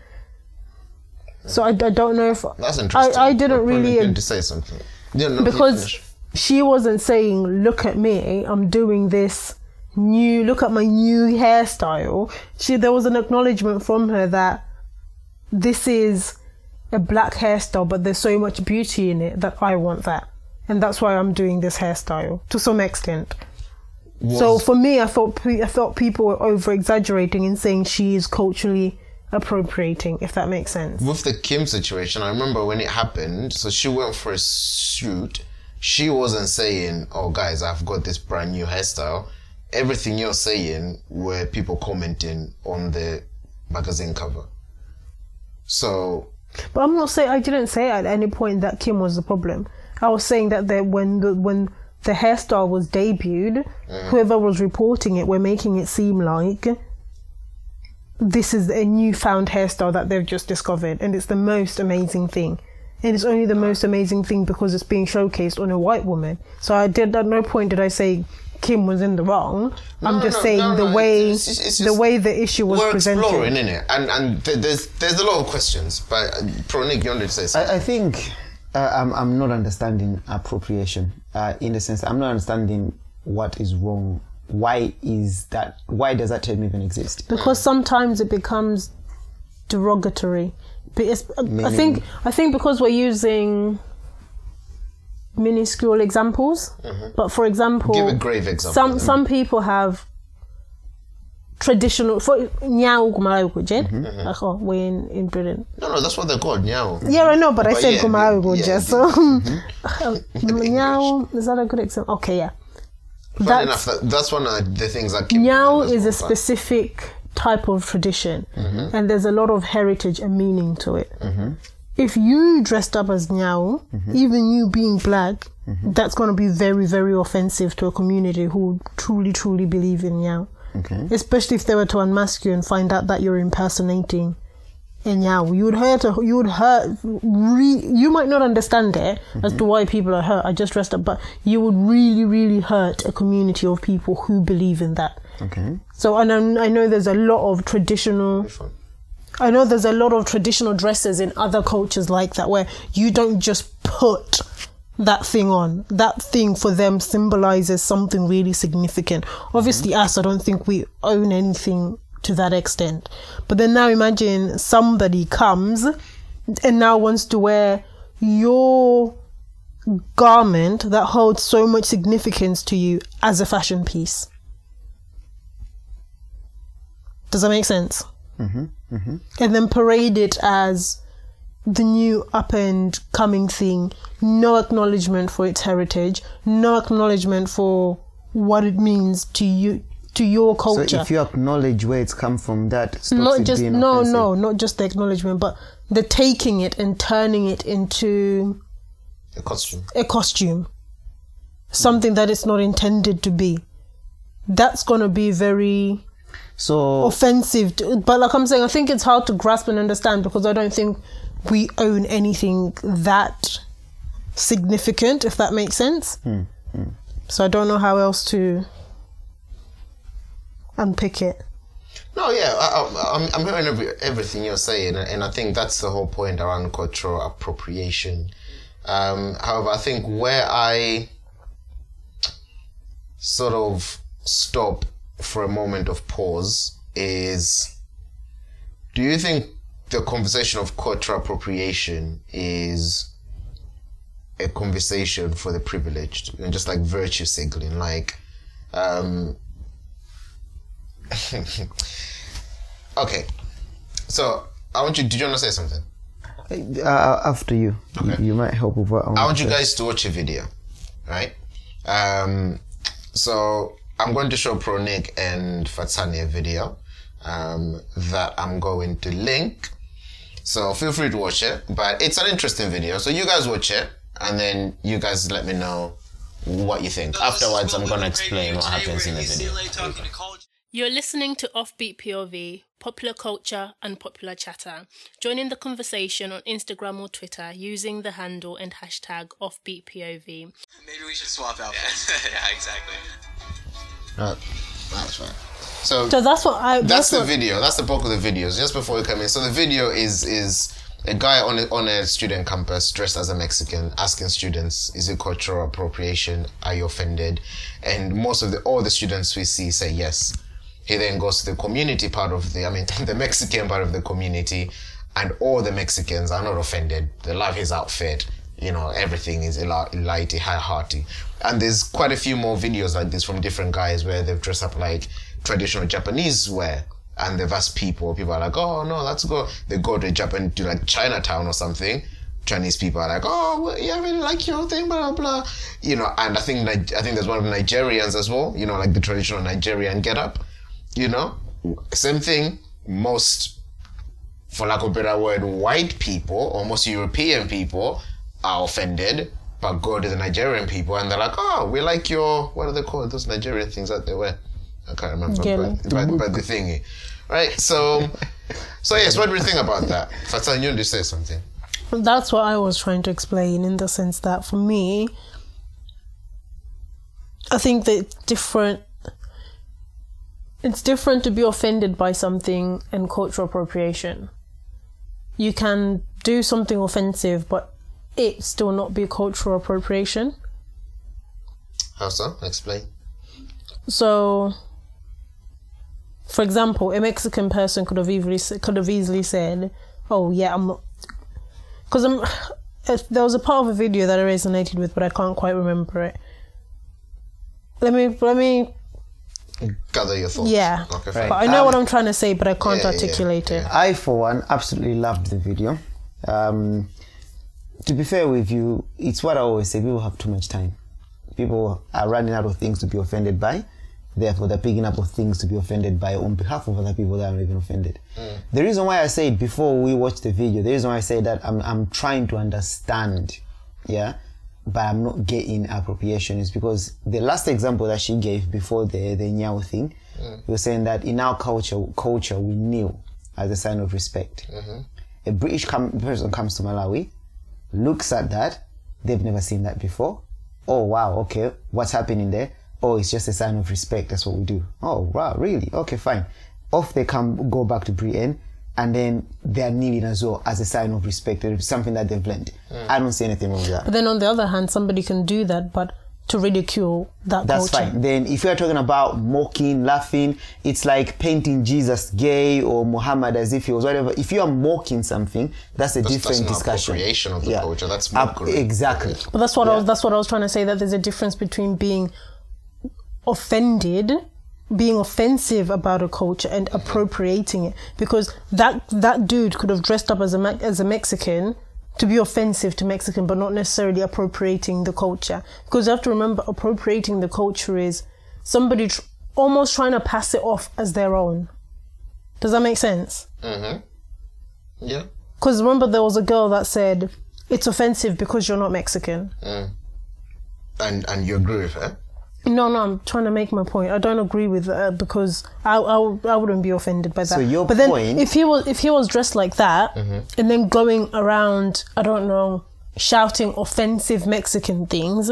So I, I don't know if... That's interesting. I, I didn't You're probably really... going to say something. Yeah, no, because you finish. she wasn't saying, look at me, I'm doing this new, look at my new hairstyle. She, there was an acknowledgement from her that this is a black hairstyle, but there's so much beauty in it that I want that. And that's why I'm doing this hairstyle, to some extent. Was- So for me, I thought, pe- I thought people were over exaggerating in saying she is culturally appropriating, if that makes sense. with the Kim situation, I remember when it happened, so she went for a shoot. She wasn't saying, oh guys, I've got this brand new hairstyle. Everything you're saying were people commenting on the magazine cover. So, But I'm not saying, I didn't say at any point that Kim was the problem. I was saying that the, when the when the hairstyle was debuted, whoever was reporting it were making it seem like this is a newfound hairstyle that they've just discovered, and it's the most amazing thing. and it's only the most amazing thing because it's being showcased on a white woman. So I did at no point did I say Kim was in the wrong. No, I'm no, just no, saying no, the no, way it's just- it's the just- way the issue was We're presented. exploring, innit? And and th- there's there's a lot of questions, but uh, Pro Nick, you wanted to say something. I, I think uh, I'm I'm not understanding appropriation uh, in the sense that I'm not understanding what is wrong. Why is that? Why does that term even exist? Because sometimes it becomes derogatory. But it's, I think I think because we're using minuscule examples, mm-hmm. but for example, Give a grave example. Some some people have traditional. For nyao gumarayo kuje. Like, oh, we're in, in Britain. No, no, that's what they're called, nyao. Yeah, I know, but, but I said yeah, gumarayo yeah, kuje. yeah, So mm-hmm. nyao, is that a good example? Okay, yeah. Funny That's, enough, that, that's one of the things that came nyao to me is a as well, but- specific type of tradition, mm-hmm. and there's a lot of heritage and meaning to it. Mm-hmm. If you dressed up as nyao, mm-hmm. even you being black, Mm-hmm. that's going to be very, very offensive to a community who truly, truly believe in nyao. Okay. Especially if they were to unmask you and find out that you're impersonating a nyao. You would hurt, a, you would hurt, re, you might not understand it mm-hmm. as to why people are hurt. I just dressed up, but you would really, really hurt a community of people who believe in that. Okay. So, and I, I know there's a lot of traditional, I know there's a lot of traditional dresses in other cultures like that where you don't just put that thing on. That thing for them symbolizes something really significant. Obviously, mm-hmm. us, I don't think we own anything to that extent. But then now imagine somebody comes and now wants to wear your garment that holds so much significance to you as a fashion piece. Does that make sense? Mm-hmm. Mm-hmm. And then parade it as the new up and coming thing. No acknowledgement for its heritage. No acknowledgement for what it means to you, to your culture. So if you acknowledge where it's come from, that stops not it just being no offensive. no not just the acknowledgement, but the taking it and turning it into a costume. A costume, something that it's not intended to be. That's gonna be very so offensive. To, but like I'm saying, I think it's hard to grasp and understand because I don't think we own anything that significant, if that makes sense. Hmm. Hmm. So I don't know how else to unpick it. No, yeah, I, I, I'm, I'm hearing every, everything you're saying, and I think that's the whole point around cultural appropriation. Um, however, I think where I sort of stop for a moment of pause is, do you think the conversation of cultural appropriation is a conversation for the privileged, and just like virtue signaling, like, um, okay, so I want you, did you want to say something? Uh, after you, Okay. you, you might help with what I want I want to you say. guys to watch a video, right? Um, so I'm going to show Pro Nick and Fatsani a video um, that I'm going to link. So feel free to watch it, but it's an interesting video. So you guys watch it, and then you guys let me know what you think. Afterwards, I'm going to explain what happens in the video. You're listening to Offbeat P O V, popular culture and popular chatter. Join in the conversation on Instagram or Twitter using the handle and hashtag Offbeat P O V. Maybe we should swap outfits. Yeah, exactly. Right, that's fine. So, So that's what I. that's That's, the what, video. That's the bulk of the videos. Just before we come in, so the video is is a guy on a, on a student campus dressed as a Mexican asking students, "Is it cultural appropriation? Are you offended?" And most of the all the students we see say yes. He then goes to the community part of the, I mean, the Mexican part of the community, and all the Mexicans are not offended. They love his outfit. You know, everything is light, high-hearty. And there's quite a few more videos like this from different guys where they've dressed up like traditional Japanese wear, and they've asked people. People are like, "Oh no, let's go." They go to Japan, to like Chinatown or something. Chinese people are like, "Oh, well, yeah, I really like your thing, blah blah blah." You know, and I think I think there's one of the Nigerians as well. You know, like the traditional Nigerian getup. You know, same thing. Most, for lack of a better word, white people or most European people are offended, but go to the Nigerian people and they're like, "Oh, we like your, what are they called? Those Nigerian things that they wear." I can't remember, Gele. but, but, but the thingy, right? So, so yes, what do you think about that? Fatan, you want to say something? That's what I was trying to explain, in the sense that for me, I think that it's different. It's different to be offended by something and cultural appropriation. You can do something offensive, but it still not be cultural appropriation. How so? Explain. So, for example, a Mexican person could have easily could have easily said, "Oh yeah, I'm," because I'm. There was a part of a video that I resonated with, but I can't quite remember it. Let me let me gather your thoughts. Yeah, okay, right. But I know um, what I'm trying to say, but I can't yeah, articulate yeah, it. yeah. I, for one, absolutely loved the video. Um, to be fair with you, it's what I always say: people have too much time. People are running out of things to be offended by. Therefore, they're picking up on things to be offended by on behalf of other people that are not even offended. Mm. The reason why I said before we watched the video, the reason why I say that I'm I'm trying to understand, yeah, but I'm not getting appropriation is because the last example that she gave before the the Nyao thing, mm. we were saying that in our culture, culture we kneel as a sign of respect. Mm-hmm. A British com- person comes to Malawi, looks at that, they've never seen that before. Oh wow, okay, what's happening there? Oh, it's just a sign of respect. That's what we do. Oh, wow, really? Okay, fine. Off they come, go back to Britain, and then they're kneeling as well as a sign of respect. It's something that they've learned. Mm. I don't see anything wrong with that. But then on the other hand, somebody can do that, but to ridicule that That's culture. fine. Then if you're talking about mocking, laughing, it's like painting Jesus gay or Muhammad as if he was whatever. If you are mocking something, that's a that's, different that's discussion. Appropriation of the yeah. culture. That's mockery. Uh, exactly. But that's what yeah. I was. That's what I was trying to say. That there's a difference between being offended, being offensive about a culture, and appropriating it. Because that that dude could have dressed up as a as a Mexican to be offensive to Mexican, but not necessarily appropriating the culture. Because you have to remember, appropriating the culture is somebody tr- almost trying to pass it off as their own. Does that make sense? Mm-hmm. Yeah. Because remember, there was a girl that said, it's offensive because you're not Mexican. Mm. And and you agree with her? No, no, I'm trying to make my point. I don't agree with that because I, I, I wouldn't be offended by that. So your but then point... if he was if he was dressed like that, mm-hmm. and then going around, I don't know, shouting offensive Mexican things,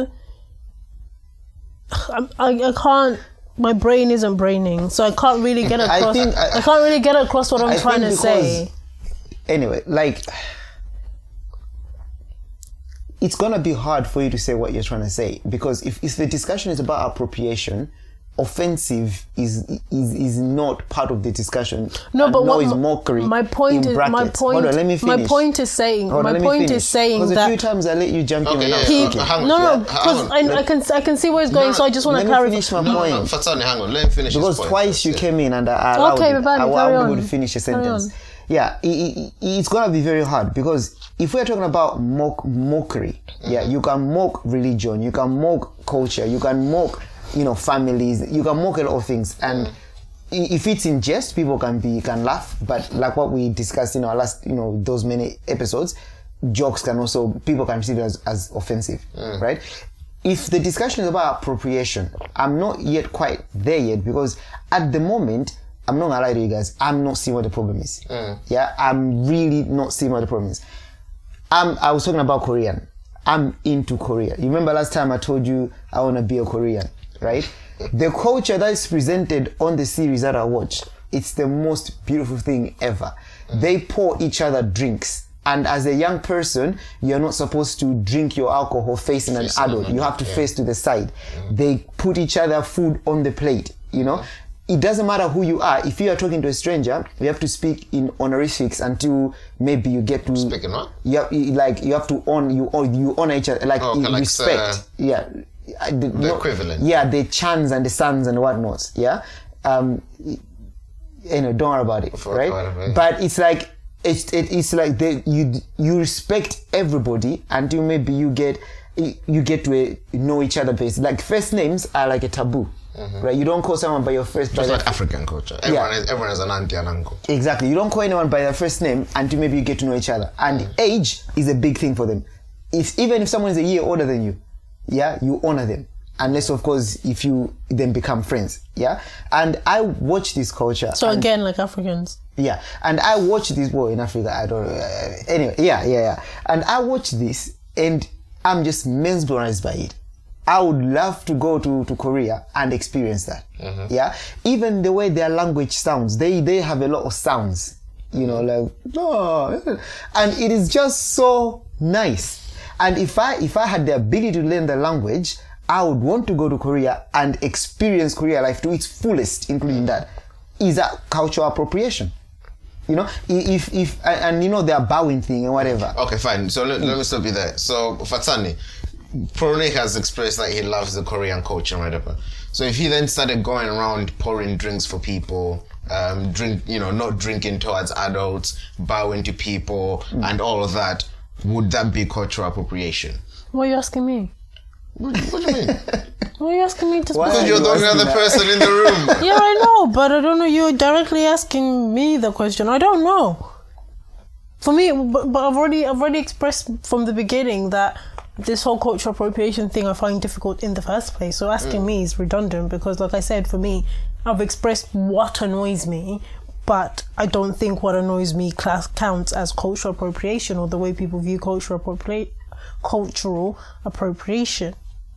I, I, I can't. My brain isn't braining, so I can't really get across. I, think I, I can't really get across what I'm I trying to because, say. Anyway, like, it's gonna be hard for you to say what you're trying to say because if, if the discussion is about appropriation, offensive is is is not part of the discussion. No, but nor what is mockery. My point in is brackets. my point. Hold on, let me finish. My point is saying. Hold on, my let me point finish. is saying because that a few times I let you jump okay, in. Yeah, He, yeah, hang on, no, no, yeah, because I, let, I can I can see where it's going, no, so I just want let to me clarify. finish my no, point. No, no, Fatani, hang on. Let him finish Because his point twice first, you yeah. came in and I allowed Okay, it. Babani, I, I carry wanted on. to finish a Carry sentence. on. Yeah, it, it, it's gonna be very hard because if we're talking about mock mockery, mm-hmm. yeah, you can mock religion, you can mock culture, you can mock, you know, families, you can mock a lot of things, and mm. if it's in jest, people can be can laugh. But like what we discussed in our last, you know, those many episodes, jokes can also people can receive it as, as offensive, mm. right? If the discussion is about appropriation, I'm not yet quite there yet because at the moment, I'm not gonna lie to you guys, I'm not seeing what the problem is. Mm. Yeah, I'm really not seeing what the problem is. I'm, I was talking about Korean. I'm into Korea. You remember last time I told you I want to be a Korean, right? The culture that is presented on the series that I watched, it's the most beautiful thing ever. Mm. They pour each other drinks. And as a young person, you're not supposed to drink your alcohol facing an adult. You have to yeah. face to the side. Mm. They put each other food on the plate, you know? Mm. It doesn't matter who you are. If you are talking to a stranger, you have to speak in honorifics until maybe you get to speak in what? You have, like you have to honor you you honor each other like, oh, okay, like respect. Uh, yeah, the, the no, equivalent. Yeah, the chans and the sons and whatnot. Yeah, um, you know, don't worry about it, right? It. But it's like it's it, it's like the, you you respect everybody until maybe you get you get to uh, know each other basic. Like first names are like a taboo. Mm-hmm. Right, you don't call someone by your first. Just by like their, African culture, everyone yeah. is everyone is an auntie and uncle. Exactly, you don't call anyone by their first name until maybe you get to know each other. And mm. age is a big thing for them. If even if someone is a year older than you, yeah, you honor them. Unless of course if you then become friends, yeah. And I watch this culture. So again, like Africans. Yeah, and I watch this war in Africa. I don't. Uh, anyway, yeah, yeah, yeah. And I watch this, and I'm just mesmerized by it. I would love to go to, to Korea and experience that. Mm-hmm. Yeah, even the way their language sounds, they they have a lot of sounds. You know, like oh, and it is just so nice. And if I if I had the ability to learn the language, I would want to go to Korea and experience Korea life to its fullest, including that. Is that cultural appropriation? You know, if, if, and, and you know, their bowing thing and whatever. Okay, fine. So let, let me stop you there. So, Fatani, Prone has expressed that he loves the Korean culture and whatever. So if he then started going around pouring drinks for people, um, drink, you know, not drinking towards adults, bowing to people, mm. and all of that, would that be cultural appropriation? Why are you asking me? What, what do you mean? Why are you asking me to speak? Because you're the only other person in the room. Yeah, I know, but I don't know. You're directly asking me the question. I don't know. For me, but, but I've already, I've already expressed from the beginning that this whole cultural appropriation thing I find difficult in the first place. So asking mm. me is redundant because, like I said, for me, I've expressed what annoys me, but I don't think what annoys me class counts as cultural appropriation or the way people view cultural appropriate cultural appropriation.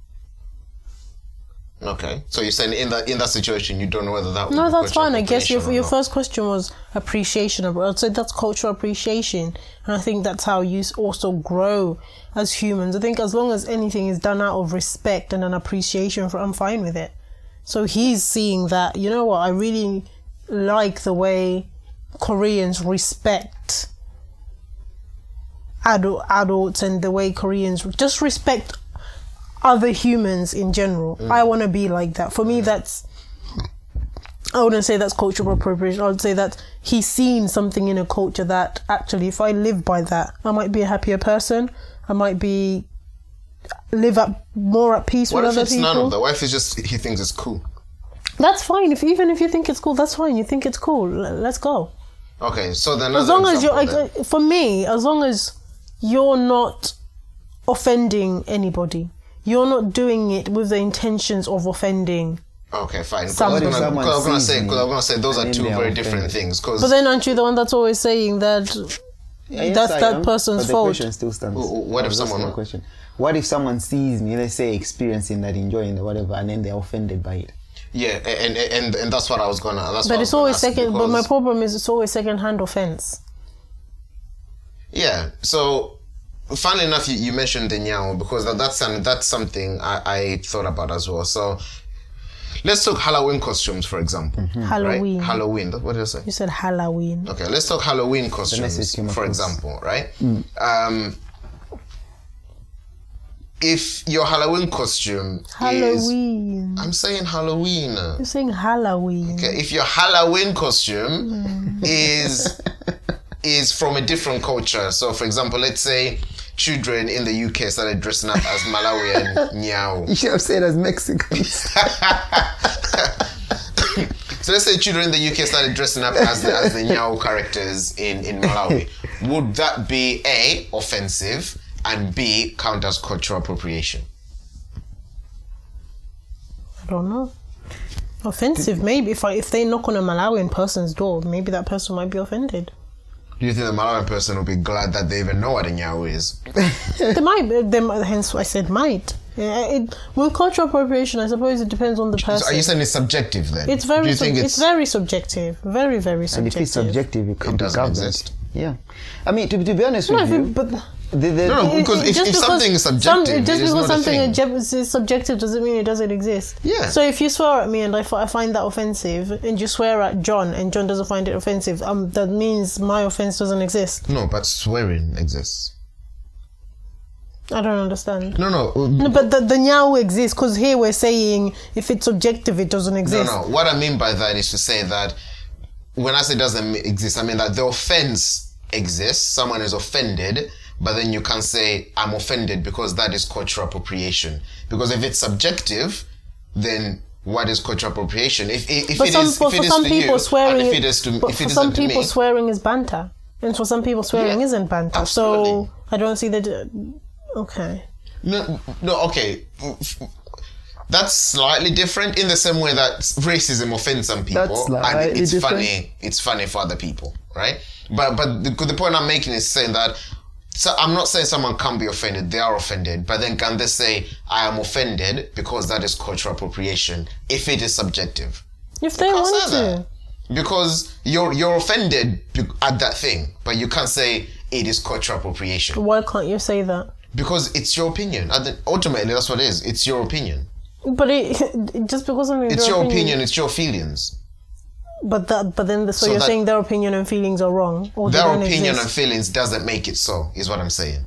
Okay, so you're saying in that in that situation you don't know whether that would no be that's fine. I guess your your not. first question was appreciation. I'd say that's cultural appreciation, and I think that's how you also grow as humans. I think as long as anything is done out of respect and an appreciation for, I'm fine with it. So he's seeing that, you know what, I really like the way Koreans respect adult adults and the way Koreans just respect other humans in general. Mm. I want to be like that. For me, that's, I wouldn't say that's cultural appropriation. I would say that he's seen something in a culture that actually, if I live by that, I might be a happier person. I might be, live up more at peace what with other people. people. What if it's none of that? What if it's just, he thinks it's cool? That's fine. If even if you think it's cool, that's fine. You think it's cool. Let's go. Okay, so then as long as you're, like, for me, as long as you're not offending anybody, you're not doing it with the intentions of offending. Okay, fine. Because Somebody. I was gonna, I was gonna say, because I was gonna say those are two very different offended. things. Cause but then aren't you the one that's always saying that yeah, yes, that's I that am, person's but the fault? question still stands. What if someone? The question. What if someone sees me, let's say, experiencing that, enjoying it, whatever, and then they're offended by it? Yeah, and and and that's what I was gonna. That's but what it's I was always gonna ask second. But my because- problem is it's always second-hand offense. Yeah. So, funnily enough, you, you mentioned the nyao because that, that's an, that's something I, I thought about as well. So, let's talk Halloween costumes, for example. Mm-hmm. Halloween. Right? Halloween. What did I say? You said Halloween. Okay, let's talk Halloween costumes, message came for across. example, right? Mm. Um, if your Halloween costume Halloween. is... I'm saying Halloween. You're saying Halloween. Okay, if your Halloween costume mm. is is from a different culture, so for example, let's say children in the U K started dressing up as Malawian Nyao. You should have said as Mexicans. So let's say children in the U K started dressing up as the, as the Nyao characters in, in Malawi. Would that be A, offensive, and B, count as cultural appropriation? I don't know. Offensive, maybe. If I, if they knock on a Malawian person's door, maybe that person might be offended. Do you think the Malawian person will be glad that they even know what a Nyao is? They might. They might. Hence, I said might. Yeah, it, with cultural appropriation, I suppose it depends on the person. So are you saying it's subjective then? It's very. Do you Sub- think it's, it's, it's very subjective. Very, very subjective. And if it's subjective, it can't it be doesn't governed. exist? Yeah. I mean, to, to be honest No, with if you... it, but the, the, No, no, because if, just if because something is some- subjective, just it is because not a something thing. is is subjective doesn't mean it doesn't exist. Yeah. So if you swear at me and I, f- I find that offensive, and you swear at John and John doesn't find it offensive, um, that means my offense doesn't exist. No, but swearing exists. I don't understand. No, no. uh, No, but the, the nyao exists because here we're saying if it's subjective, it doesn't No, exist. no. What I mean by that is to say that when I say doesn't exist, I mean that the offense exists. Someone is offended, but then you can't say I'm offended because that is cultural appropriation. Because if it's subjective, then what is cultural appropriation? If if, if But it some, is for, if it for is some to people, you, swearing. and if it is to but if for it some isn't to people, me, swearing is banter, and for some people, swearing Yeah, isn't banter. absolutely. So I don't see that. Uh, okay. no, no. Okay. That's slightly different in the same way that racism offends some people, That's and slightly it's different. funny. It's funny for other people, right? But but the, the point I'm making is saying that. So I'm not saying someone can't be offended. They are offended, but then can they say I am offended because that is cultural appropriation if it is subjective? If they Can't want say to. that. Because you're you're offended at that thing, but you can't say it is cultural appropriation Why can't you say that? because it's your opinion. And then ultimately, that's what it is. It's your opinion. But it just because something. It's your opinion. It's your feelings. But that, but then, the, so, So you're that- saying their opinion and feelings are wrong, or they Their don't opinion exist. and feelings doesn't make it so. Is what I'm saying.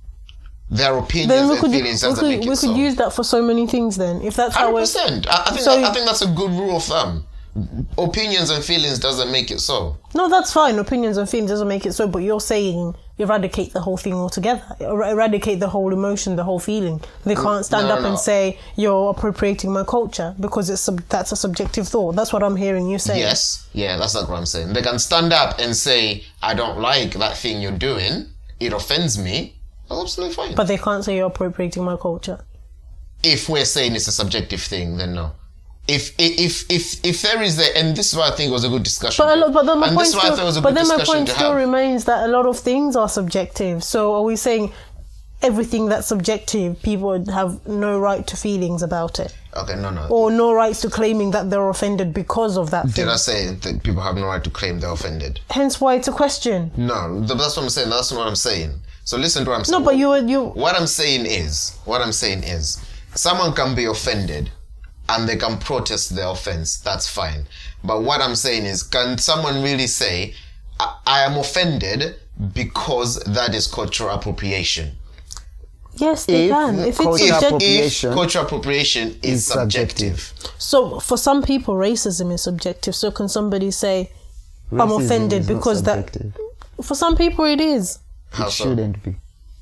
Their opinions Then we and could feelings we doesn't could make it we so. could use that for so many things. Then, if that's how Hundred we're percent. I I think So- that, I think that's a good rule of thumb. Opinions and feelings doesn't make it so. no, that's fine. Opinions and feelings doesn't make it so. But you're saying eradicate the whole thing altogether. Er- Eradicate the whole emotion, the whole feeling. They can't stand no, up no. and say you're appropriating my culture because it's sub- that's a subjective thought. That's what I'm hearing you say. Yes, yeah, that's not what I'm saying. They can stand up and say, I don't like that thing you're doing. It offends me. That's absolutely fine. But they can't say you're appropriating my culture. If we're saying it's a subjective thing, then no. If if if if there is a, and this is why I think it was a good discussion. But, a lot, but then my and point this is why I still, thought it was a but good then my discussion point to still have. remains that a lot of things are subjective. So are we saying everything that's subjective, people would have no right to feelings about it, Okay, no, no. or no rights to claiming that they're offended because of that Did thing? I say that people have no right to claim they're offended? Hence why it's a question. No, th- that's what I'm saying. That's not what I'm saying. So listen to what I'm No, saying. but you you What I'm saying is, what I'm saying is, someone can be offended and they can protest their offense. That's fine. But what I'm saying is, can someone really say, I, I am offended because that is cultural appropriation? yes, they If can. If it's cultural If, subjective. appropriation if cultural appropriation is, is subjective. subjective. So for some people, racism is subjective. So can somebody say, I'm Racism offended is not because that? subjective. For some people, it is. How It so? shouldn't be.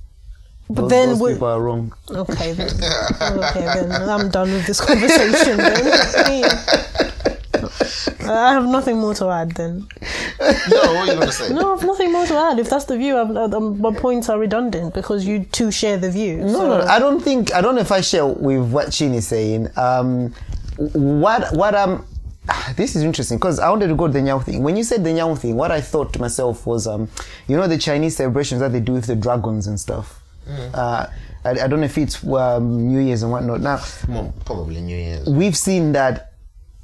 But Those, then those we- people are wrong. Okay then. Okay then. I'm done with this conversation then. I have nothing more to add then. No, what are you going to say? No, I have nothing more to add. If that's the view, I'm, I'm, my points are redundant because you two share the view. No, so. no, I don't think, I don't know if I share with what Chin is saying. Um, what, what I'm, this is interesting because I wanted to go to the Nyao thing. When you said the Nyao thing, what I thought to myself was, um, you know, the Chinese celebrations that they do with the dragons and stuff. Uh, I, I don't know if it's um, New Year's and whatnot. Now, Well, probably New Year's. we've seen that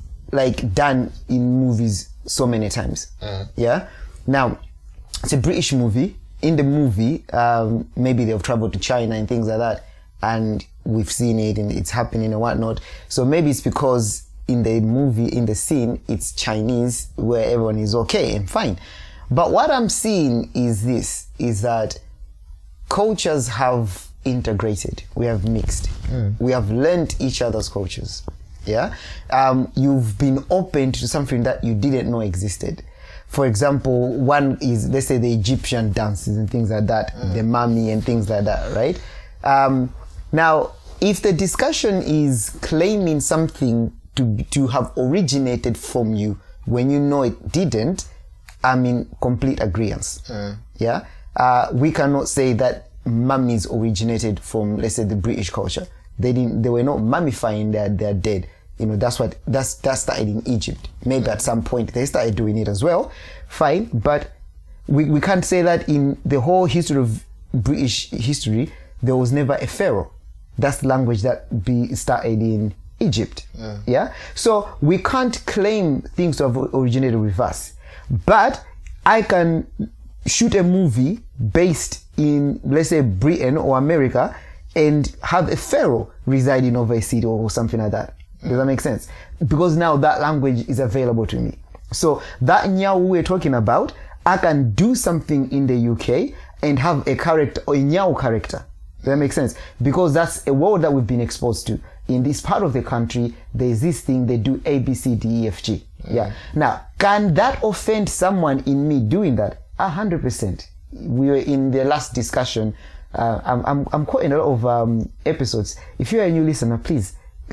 like done in movies so many times. Yeah. Now, it's a British movie. In the movie, um, maybe they've traveled to China and things like that, and we've seen it and it's happening and whatnot. So maybe it's because in the movie, in the scene, it's Chinese where everyone is okay and fine. But what I'm seeing is this: is that cultures have integrated. We have mixed. We have learned each other's cultures. Yeah. Um, you've been open to something that you didn't know existed. For example, one is, let's say, the Egyptian dances and things like that, the mummy and things like that, right? Um, now, if the discussion is claiming something to to have originated from you when you know it didn't, I'm in complete agreement. Yeah. Uh, we cannot say that mummies originated from, let's say, the British culture. They didn't. They were not mummifying their their dead. You know, that's what that's that started in Egypt. Maybe at some point they started doing it as well. Fine, but we we can't say that in the whole history of British history there was never a pharaoh. That's the language that be started in Egypt. Yeah. yeah. So we can't claim things to have originated with us, but I can shoot a movie based in, let's say, Britain or America and have a pharaoh residing over a city or something like that. Does that make sense? Because now that language is available to me. So that Nyao we're talking about, I can do something in the U K and have a character or a Nyao character. Does that make sense? Because that's a world that we've been exposed to. In this part of the country, there's this thing, they do A, B, C, D, E, F, G. Yeah. Now, can that offend someone in me doing that? A hundred percent. We were in the last discussion. Uh, I'm, I'm, I'm quoting a lot of um, episodes. If you're a new listener, please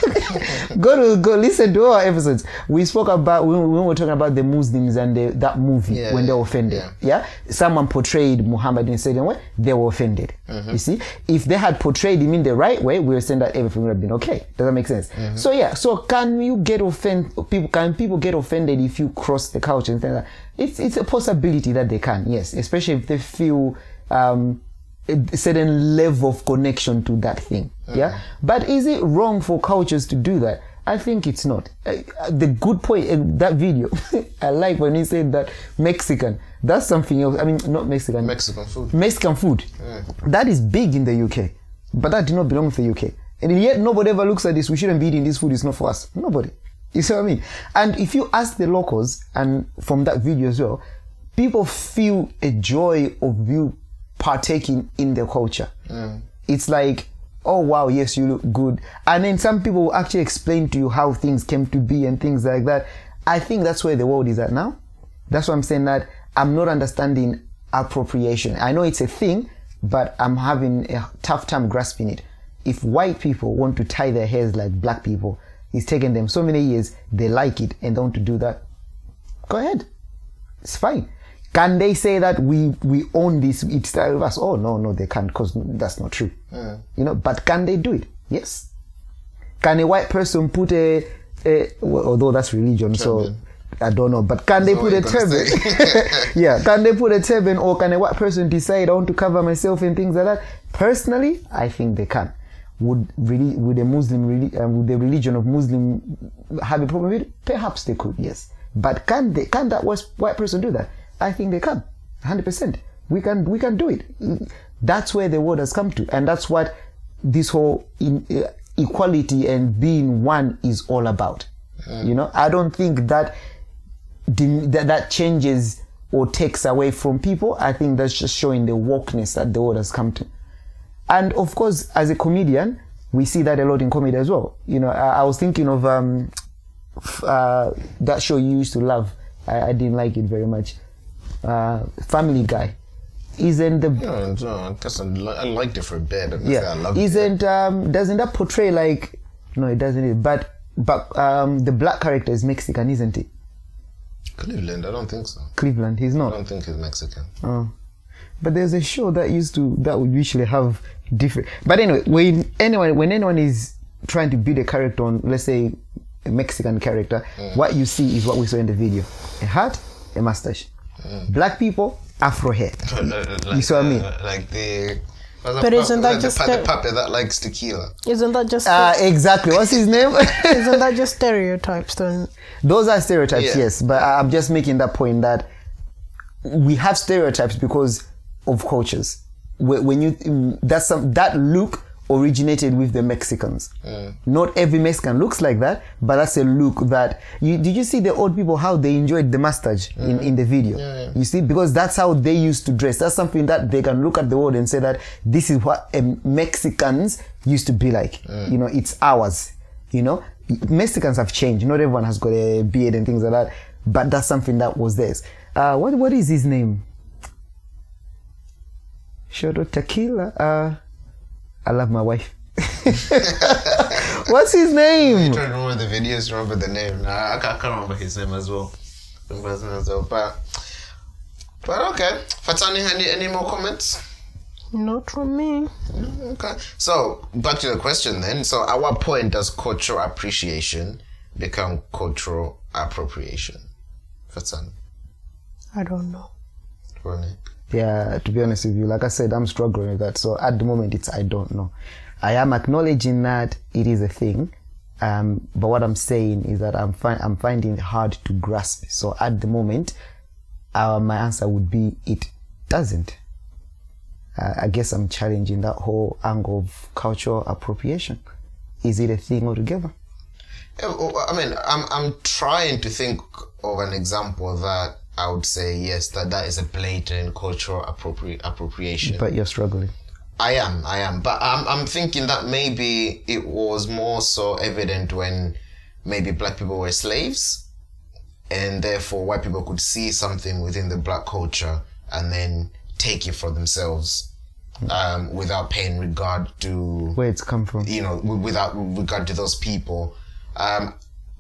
go to go listen to our episodes. We spoke about when, when we were talking about the Muslims and the, that movie Yeah, when they were yeah, offended. yeah. Yeah, someone portrayed Muhammad in a certain way. They were offended. Mm-hmm. You see, if they had portrayed him in the right way, we were saying that everything would have been okay. Does that make sense? Mm-hmm. So yeah. So can you get offend people? Can people get offended if you cross the couch and things like that? It's it's a possibility that they can. Yes, especially if they feel. Um, a certain level of connection to that thing. Mm-hmm. Yeah. But is it wrong for cultures to do that? I think it's not. Uh, the good point in that video, I like when he said that Mexican, that's something else. I mean, not Mexican. Mexican food. Mexican food. Mm. That is big in the U K. But that did not belong to the U K. And yet nobody ever looks at this. We shouldn't be eating this food. It's not for us. Nobody. You see what I mean? And if you ask the locals, and from that video as well, people feel a joy of you partaking in their culture. Mm. It's like, oh wow, yes, you look good. And then some people will actually explain to you how things came to be and things like that. I think that's where the world is at now. That's why I'm saying that I'm not understanding appropriation. I know it's a thing, but I'm having a tough time grasping it. If white people want to tie their hairs like black people, it's taken them so many years, they like it and they want to do that. Go ahead. It's fine. Can they say that we, we own this, it started with us? Oh, no, no, they can't, because that's not true. Mm. You know, but can they do it? Yes. Can a white person put a, a well, although that's religion, turban. So I don't know, but can That's they put a turban? Yeah, can they put a turban, or can a white person decide I want to cover myself and things like that? Personally, I think they can. Would really, would a Muslim, really, uh, would the religion of Muslim have a problem with it? Perhaps they could, yes. But can they, can that white person do that? I think they can, one hundred percent. We can, we can do it. That's where the world has come to, and that's what this whole in, uh, equality and being one is all about. Mm. You know, I don't think that, that that changes or takes away from people. I think that's just showing the wokeness that the world has come to. And of course, as a comedian, we see that a lot in comedy as well. You know, I, I was thinking of um, uh, that show you used to love. I, I didn't like it very much. Uh, Family Guy. Isn't the no, no, I guess I, li- I liked it for a bit. I yeah? I loved isn't it. um doesn't that portray like no? It doesn't. But but um the black character is Mexican, isn't it? Cleveland, I don't think so. Cleveland, he's not. I don't think he's Mexican. Oh, but there's a show that used to that would usually have different. But anyway, when anyone when anyone is trying to build a character on, let's say, a Mexican character, mm. what you see is what we saw in the video: a hat, a mustache. Mm. Black people, Afro hair. like, you see what I mean? Like the. But isn't that like just the, the the puppet that likes tequila? Isn't that just uh, exactly? What's his name? isn't that just stereotypes then? Those are stereotypes, yeah. yes. But I'm just making that point that we have stereotypes because of cultures. When you that's some that look originated with the Mexicans. Mm. Not every Mexican looks like that, but that's a look that you did you see the old people how they enjoyed the mustache mm. in, in the video? Yeah, yeah. You see, because that's how they used to dress. That's something that they can look at the world and say that this is what um, Mexicans used to be like. Mm. You know, it's ours. You know, Mexicans have changed. Not everyone has got a beard and things like that, but that's something that was theirs. Uh, what what is his name? Shoto Tequila. Uh, I love my wife. What's his name? I'm trying to remember the videos, remember the name. Nah, I, can't, I can't remember his name as well. As well. But, but okay. Fatani, any, any more comments? Not from me. Okay. So, back to the question then. So, at what point does cultural appreciation become cultural appropriation? Fatani? I don't know. Ronnie? Yeah, to be honest with you, like I said, I'm struggling with that. So at the moment, it's I don't know. I am acknowledging that it is a thing, um, but what I'm saying is that I'm fi- I'm finding it hard to grasp. So at the moment, uh, my answer would be it doesn't. Uh, I guess I'm challenging that whole angle of cultural appropriation. Is it a thing altogether? Yeah, well, I mean, I'm I'm trying to think of an example that I would say yes, that that is a blatant cultural appropri- appropriation. But you're struggling. I am, I am. But I'm I'm thinking that maybe it was more so evident when maybe black people were slaves, and therefore white people could see something within the black culture and then take it for themselves um, without paying regard to Where it's come from. you know, w- without regard to those people. Um,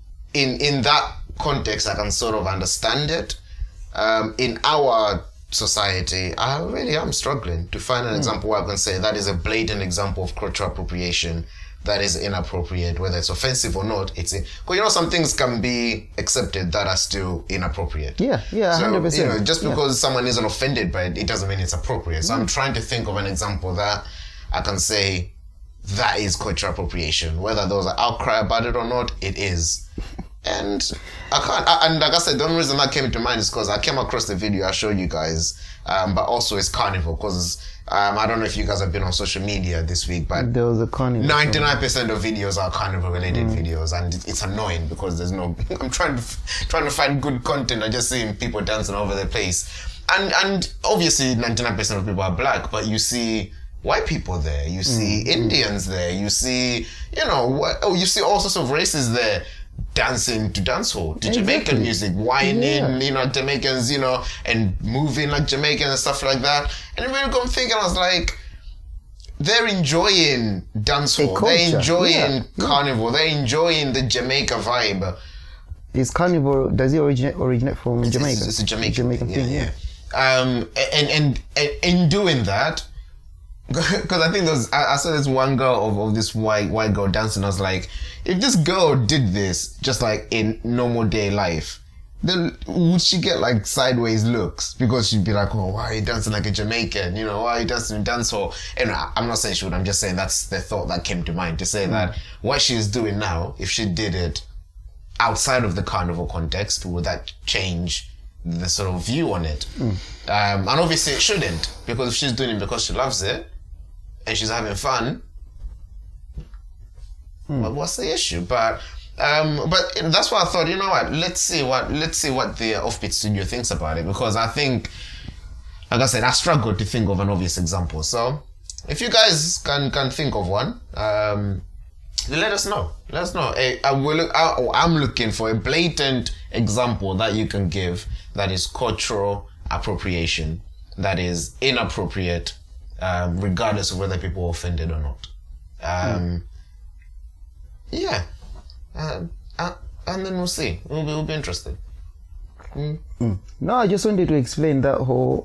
in in that context, I can sort of understand it. Um, in our society, I really am struggling to find an mm. example where I can say that is a blatant example of cultural appropriation that is inappropriate, whether it's offensive or not. It's because you know some things can be accepted that are still inappropriate. Yeah, yeah, so, one hundred percent. You know, just because yeah. someone isn't offended by it, it doesn't mean it's appropriate. So mm. I'm trying to think of an example that I can say that is cultural appropriation. Whether there was an outcry about it or not, it is. And I can't, I, and like I said, the only reason that came to mind is because I came across the video I showed you guys, um, but also it's Carnival, because um, I don't know if you guys have been on social media this week, but there was a Carnival. ninety-nine percent of videos are Carnival related mm. videos, and it's annoying because there's no, I'm trying to, trying to find good content, I'm just seeing people dancing over the place. And, and obviously ninety-nine percent of people are black, but you see white people there, you see mm. Indians there, you see, you know, oh, you see all sorts of races there. Dancing to dancehall, to exactly. Jamaican music, whining, yeah. you know, Jamaicans, you know, and moving like Jamaican and stuff like that. And I really got thinking, I was like, they're enjoying dancehall, they're enjoying yeah. Carnival, yeah. they're enjoying the Jamaica vibe. Is Carnival, does it originate, originate from it's, Jamaica? It's, it's a Jamaican, Jamaican thing, thing, yeah. yeah. Um, and, and, and in doing that, because I think there's, I, I saw this one girl of, of this white white girl dancing. I was like, if this girl did this just like in normal day life, then would she get like sideways looks? Because she'd be like, oh, why are you dancing like a Jamaican? You know, why are you dancing in dancehall? And I, I'm not saying she would. I'm just saying that's the thought that came to mind to say mm. that what she's doing now, if she did it outside of the Carnival context, would that change the sort of view on it? Mm. Um, and obviously it shouldn't, because if she's doing it because she loves it and she's having fun, mm. well, what's the issue? But um, but that's why I thought, you know what, let's see what let's see what the Offbeat Studio thinks about it, because I think, like I said, I struggled to think of an obvious example. So if you guys can can think of one, um, let us know. Let us know. I, I will look, I, I'm looking for a blatant example that you can give that is cultural appropriation, that is inappropriate, um, regardless of whether people are offended or not. Um, mm. Yeah. Uh, uh, and then we'll see. We'll be, we'll be interested. Mm. Mm. No, I just wanted to explain that whole...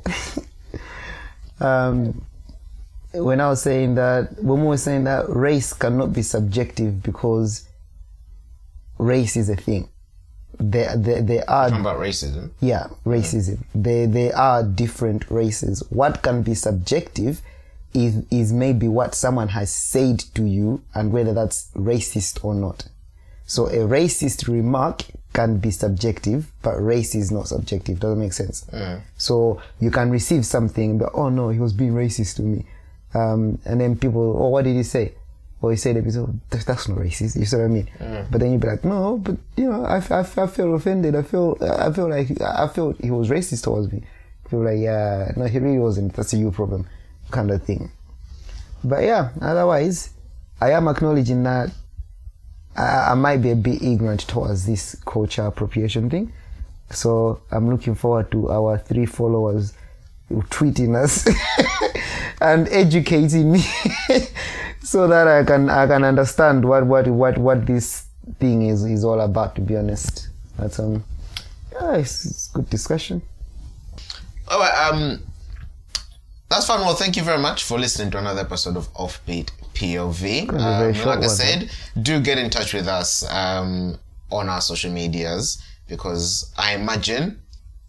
um, when I was saying that, when we were saying that race cannot be subjective because race is a thing. There, there, there are... Talking about racism? Yeah, racism. Yeah. There, there are different races. What can be subjective is, is maybe what someone has said to you and whether that's racist or not. So a racist remark can be subjective, but race is not subjective. Doesn't make sense. Yeah. So you can receive something, but oh no, he was being racist to me. Um, and then people, oh, what did he say? Or he said, oh, that's not racist. You see what I mean? Mm. But then you'd be like, no, but you know, I, I, I feel offended. I feel, I feel like, I felt he was racist towards me. People like, yeah, no, he really wasn't. That's a you problem, kind of thing. But yeah, otherwise, I am acknowledging that I, I might be a bit ignorant towards this culture appropriation thing. So I'm looking forward to our three followers tweeting us and educating me so that I can I can understand what what what what this thing is is all about, to be honest. That's um yeah, it's, it's good discussion. All right, um that's fine. Well, thank you very much for listening to another episode of Offbeat P O V. Um, like I one, said, huh? do get in touch with us um on our social medias, because I imagine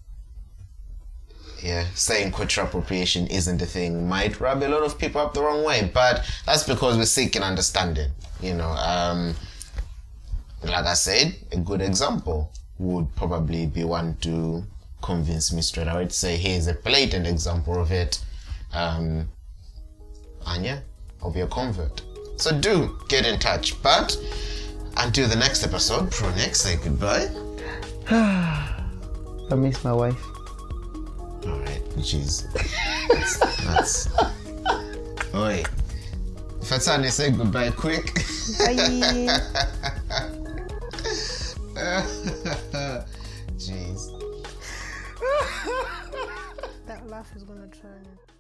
yeah, saying cultural appropriation isn't a thing might rub a lot of people up the wrong way, but that's because we're seeking understanding, you know. Um, like I said, a good example would probably be one to convince me straight. I would say, here's a blatant example of it. Um, and yeah, I'll be a convert. So do get in touch. But until the next episode, Pro Next, say goodbye. I miss my wife. Alright, jeez. That's, that's... Oi. Fatani, say goodbye quick. Bye. Jeez. That laugh is gonna turn.